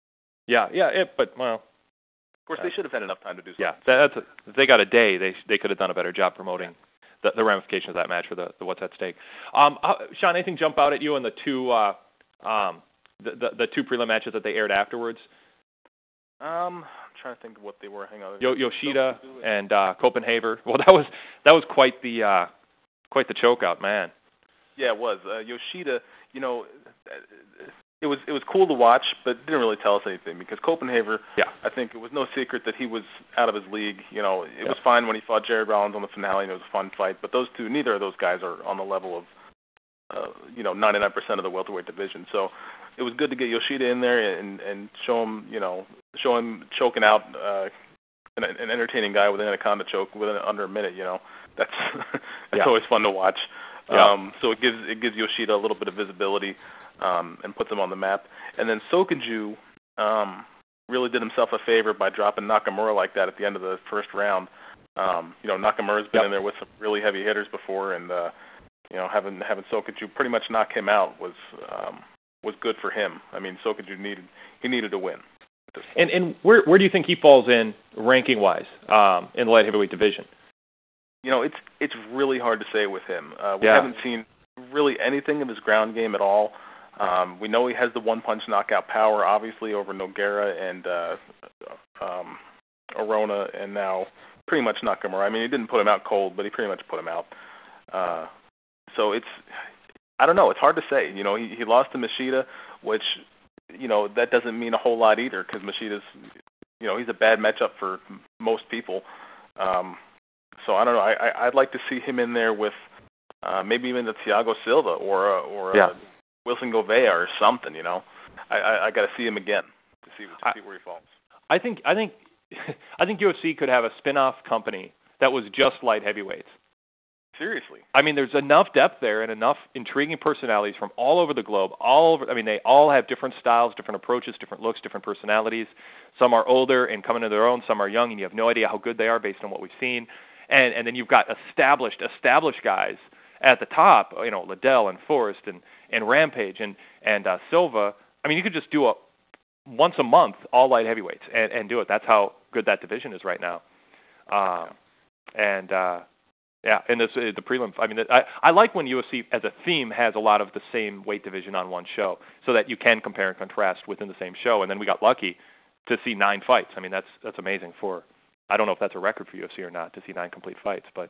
Yeah, yeah, it, but well, of course uh, they should have had enough time to do something. Yeah, that's a, if they got a day, they they could have done a better job promoting yeah. the, the ramifications of that match for the, the what's at stake. Um, uh, Sean, anything jump out at you in the two uh, um, the, the the two prelim matches that they aired afterwards? Um, I'm trying to think of what they were. Hang on. Yo- Yoshida and uh, Copenhagen. Well, that was that was quite the uh, quite the chokeout, man. Yeah, it was. Uh, Yoshida, you know, it was it was cool to watch, but it didn't really tell us anything because Copenhagen, yeah. I think it was no secret that he was out of his league. You know, it yeah. was fine when he fought Jared Rollins on the finale, and it was a fun fight. But those two, neither of those guys are on the level of, uh, you know, ninety-nine percent of the welterweight division. So it was good to get Yoshida in there and and show him, you know, show him choking out uh, an, an entertaining guy with an anaconda choke within under a minute. You know, that's that's yeah. always fun to watch. Yeah. Um, so it gives it gives Yoshida a little bit of visibility um, and puts him on the map. And then Sokinju um, really did himself a favor by dropping Nakamura like that at the end of the first round. Um, you know, Nakamura's been yep. in there with some really heavy hitters before, and uh, you know, having having Sokinju pretty much knock him out was um, was good for him. I mean, Sokinju needed he needed to win. And and where where do you think he falls in ranking wise um, in the light heavyweight division? You know, it's it's really hard to say with him. Uh, we yeah. haven't seen really anything of his ground game at all. Um, we know he has the one-punch knockout power, obviously, over Nogueira and uh, um, Arona, and now pretty much Nakamura. I mean, he didn't put him out cold, but he pretty much put him out. Uh, so it's, I don't know, it's hard to say. You know, he, he lost to Machida, which, you know, that doesn't mean a whole lot either, because Machida's, you know, he's a bad matchup for most people. Um, so I don't know. I, I, I'd like to see him in there with uh, maybe even the Thiago Silva or a, or yeah. a Wilson Gouveia or something. You know, I, I, I got to see him again to see to see where he falls. I think I think I think U F C could have a spin-off company that was just light heavyweights. Seriously. I mean, there's enough depth there and enough intriguing personalities from all over the globe. All over. I mean, they all have different styles, different approaches, different looks, different personalities. Some are older and coming to their own. Some are young, and you have no idea how good they are based on what we've seen. And and then you've got established established guys at the top. You know, Liddell and Forrest and, and Rampage and and uh, Silva. I mean, you could just do a once a month all light heavyweights and, and do it. That's how good that division is right now. Um, and uh, yeah, and this uh, the prelim. I mean, I I like when U F C as a theme has a lot of the same weight division on one show, so that you can compare and contrast within the same show. And then we got lucky to see nine fights. I mean, that's that's amazing for. I don't know if that's a record for U F C or not to see nine complete fights, but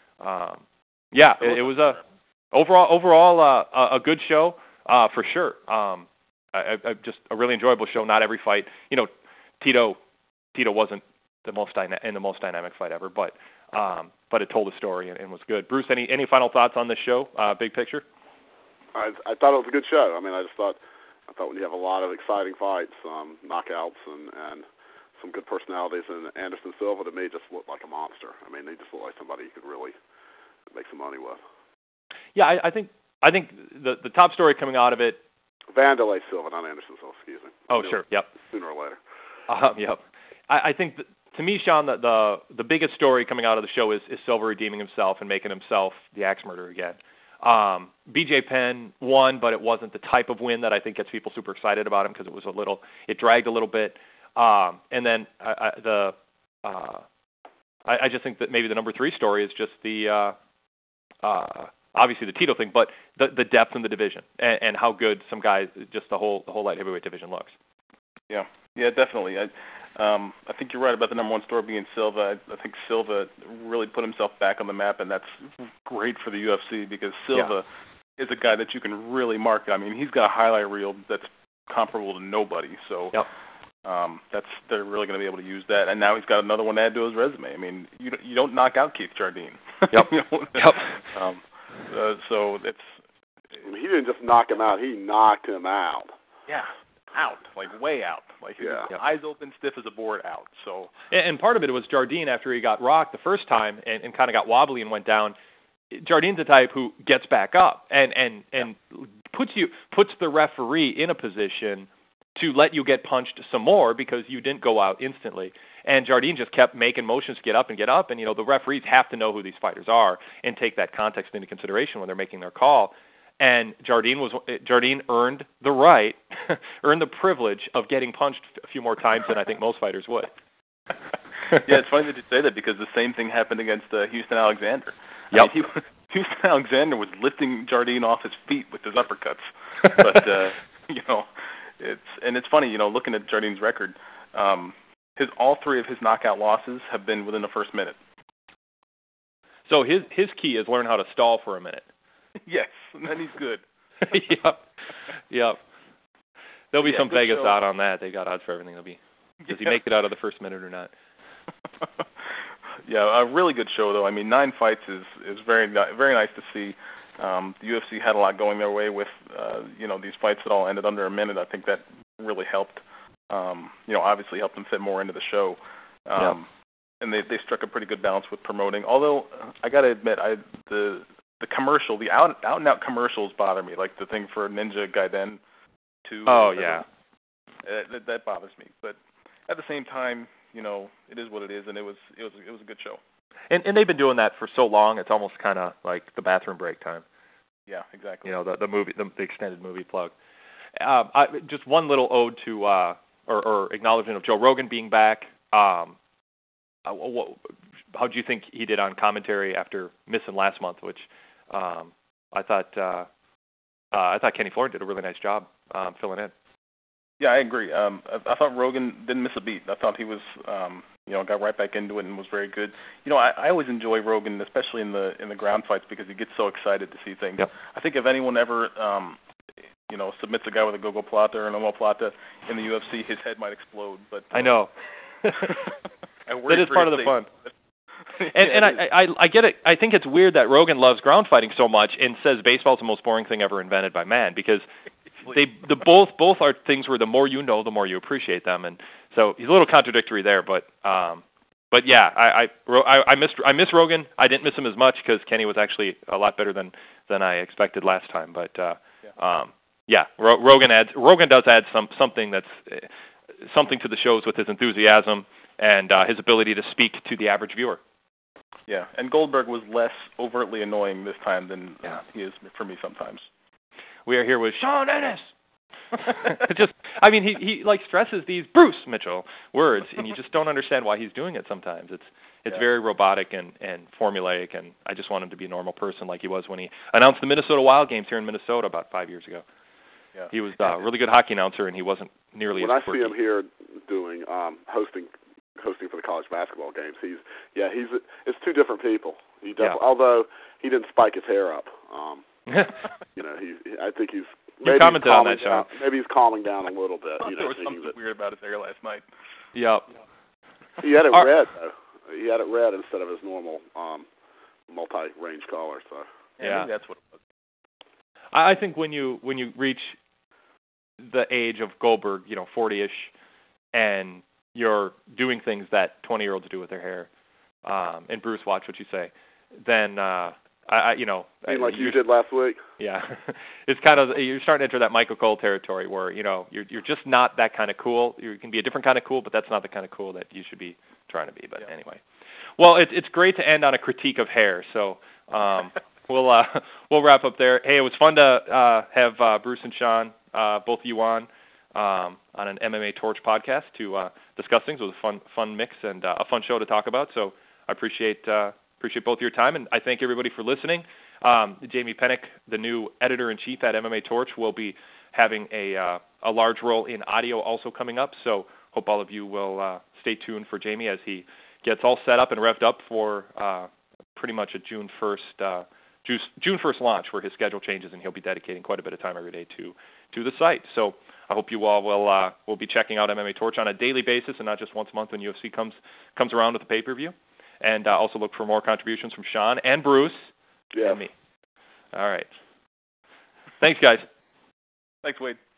um, yeah, it, it was a overall overall uh, a good show uh, for sure. Um, I, I, just a really enjoyable show. Not every fight, you know, Tito Tito wasn't the most dyna- in the most dynamic fight ever, but um, but it told a story and, and was good. Bruce, any any final thoughts on this show? Uh, big picture. I I thought it was a good show. I mean, I just thought I thought when you have a lot of exciting fights, um, knockouts, and and some good personalities, and Anderson Silva to me just looked like a monster. I mean, he just looked like somebody you could really make some money with. Yeah, I, I think I think the the top story coming out of it. Vanderlei Silva, not Anderson Silva. Excuse me. Oh, sure. Yep. Sooner or later. Uh, yep. I, I think that, to me, Sean, the, the the biggest story coming out of the show is, is Silva redeeming himself and making himself the axe murderer again. Um, B J Penn won, but it wasn't the type of win that I think gets people super excited about him because it was a little, it dragged a little bit. Um, and then I, I, the, uh, I, I just think that maybe the number three story is just the, uh, uh, obviously the Tito thing, but the the depth in the division and, and how good some guys, just the whole the whole light heavyweight division looks. Yeah, yeah, definitely. I, um, I think you're right about the number one story being Silva. I, I think Silva really put himself back on the map, and that's great for the U F C because Silva yeah. is a guy that you can really market. I mean, he's got a highlight reel that's comparable to nobody. So. Yep. Um, that's they're really going to be able to use that, and now he's got another one to add to his resume. I mean, you you don't knock out Keith Jardine. Yep. you know? Yep. Um, uh, so it's. I mean, he didn't just knock him out; he knocked him out. Yeah, out, like way out, like yeah. Yep. eyes open, stiff as a board, out. So. And, and part of it was Jardine after he got rocked the first time and, and kind of got wobbly and went down. Jardine's the type who gets back up and and and yeah. puts you puts the referee in a position to let you get punched some more because you didn't go out instantly. And Jardine just kept making motions to get up and get up. And, you know, the referees have to know who these fighters are and take that context into consideration when they're making their call. and Jardine was Jardine earned the right, earned the privilege of getting punched a few more times than I think most fighters would. Yeah, it's funny that you say that because the same thing happened against uh, Houston Alexander. Yep. I mean, he, Houston Alexander was lifting Jardine off his feet with his uppercuts, but uh, you know, it's and it's funny, you know, looking at Jardine's record, um, his all three of his knockout losses have been within the first minute. So his his key is learn how to stall for a minute. Yes, and then he's good. Yep, yep. There'll be yeah, some Vegas show. odd on that. They got odds for everything. They'll be. Does yeah. he make it out of the first minute or not? Yeah, a really good show though. I mean, nine fights is is very very nice to see. Um, the U F C had a lot going their way with uh, you know these fights that all ended under a minute. I think that really helped. Um, you know, obviously helped them fit more into the show. Um, yeah. And they they struck a pretty good balance with promoting. Although I got to admit, I the the commercial, the out out and out commercials bother me. Like the thing for Ninja Gaiden two. Oh yeah. Uh, that, that bothers me. But at the same time, you know, it is what it is, and it was it was it was a good show. And and they've been doing that for so long. It's almost kind of like the bathroom break time. Yeah, exactly. You know, the the movie, the, the extended movie plug. Um, I, just one little ode to uh, or, or acknowledgement of Joe Rogan being back. Um, uh, what, how do you think he did on commentary after missing last month? Which um, I thought uh, uh, I thought Kenny Florian did a really nice job um, filling in. Yeah, I agree. Um, I, I thought Rogan didn't miss a beat. I thought he was, um, you know, got right back into it and was very good. You know, I, I always enjoy Rogan, especially in the in the ground fights, because he gets so excited to see things. Yep. I think if anyone ever, um, you know, submits a guy with a gogo plata or an omoplata in the U F C, his head might explode. But uh, I know. I worry that is for part of his the fun. safety. And, Yeah, and I, I, I get it. I think it's weird that Rogan loves ground fighting so much and says baseball's the most boring thing ever invented by man, because they the both both are things where the more you know, the more you appreciate them, and so he's a little contradictory there. But um, but yeah, I I, I I miss I miss Rogan. I didn't miss him as much because Kenny was actually a lot better than than I expected last time. But uh, yeah, um, yeah Ro- Rogan adds Rogan does add some something that's uh, something to the shows with his enthusiasm and uh, his ability to speak to the average viewer. Yeah, and Goldberg was less overtly annoying this time than yeah. uh, he is for me sometimes. We are here with Sean Ennis. just, I mean, he he like stresses these Bruce Mitchell words, and you just don't understand why he's doing it sometimes. It's it's yeah. very robotic and, and formulaic, and I just want him to be a normal person like he was when he announced the Minnesota Wild games here in Minnesota about five years ago. Yeah. He was uh, a really good hockey announcer, and he wasn't nearly when as I quirky. see him here doing um, hosting hosting for the college basketball games, he's yeah he's it's two different people. He Yeah. although he didn't spike his hair up. Um, you know, he I think he's You maybe commented he's on that, down, Sean. maybe he's calming down a little bit. You know, there was thinking something that weird about his hair last night. Yep. he had it Our, red though. He had it red instead of his normal um, multi-range color. So Yeah, yeah, maybe that's what it was. I think when you when you reach the age of Goldberg, you know, forty-ish, and you're doing things that twenty-year-olds do with their hair, um, and Bruce, watch what you say, then, uh, I, I, you know. I mean, like you you did last week. Yeah. It's kind of, you're starting to enter that Michael Cole territory where, you know, you're you're just not that kind of cool. You can be a different kind of cool, but that's not the kind of cool that you should be trying to be. But yeah. Anyway. Well, it, it's great to end on a critique of hair, so um, we'll uh, we'll wrap up there. Hey, it was fun to uh, have uh, Bruce and Sean, uh, both of you on, um, on an M M A Torch podcast to uh, discuss things. It was a fun fun mix and uh, a fun show to talk about, so I appreciate uh, appreciate both of your time, and I thank everybody for listening. Um, Jamie Pennick, the new editor-in-chief at M M A Torch, will be having a uh, a large role in audio also coming up, so hope all of you will uh, stay tuned for Jamie as he gets all set up and revved up for uh, pretty much a June first uh, June first launch, where his schedule changes and he'll be dedicating quite a bit of time every day to to the site. So I hope you all will uh, will be checking out M M A Torch on a daily basis and not just once a month when U F C comes comes around with the pay-per-view. And uh, also look for more contributions from Sean and Bruce yeah. and me. All right. Thanks, guys. Thanks, Wade.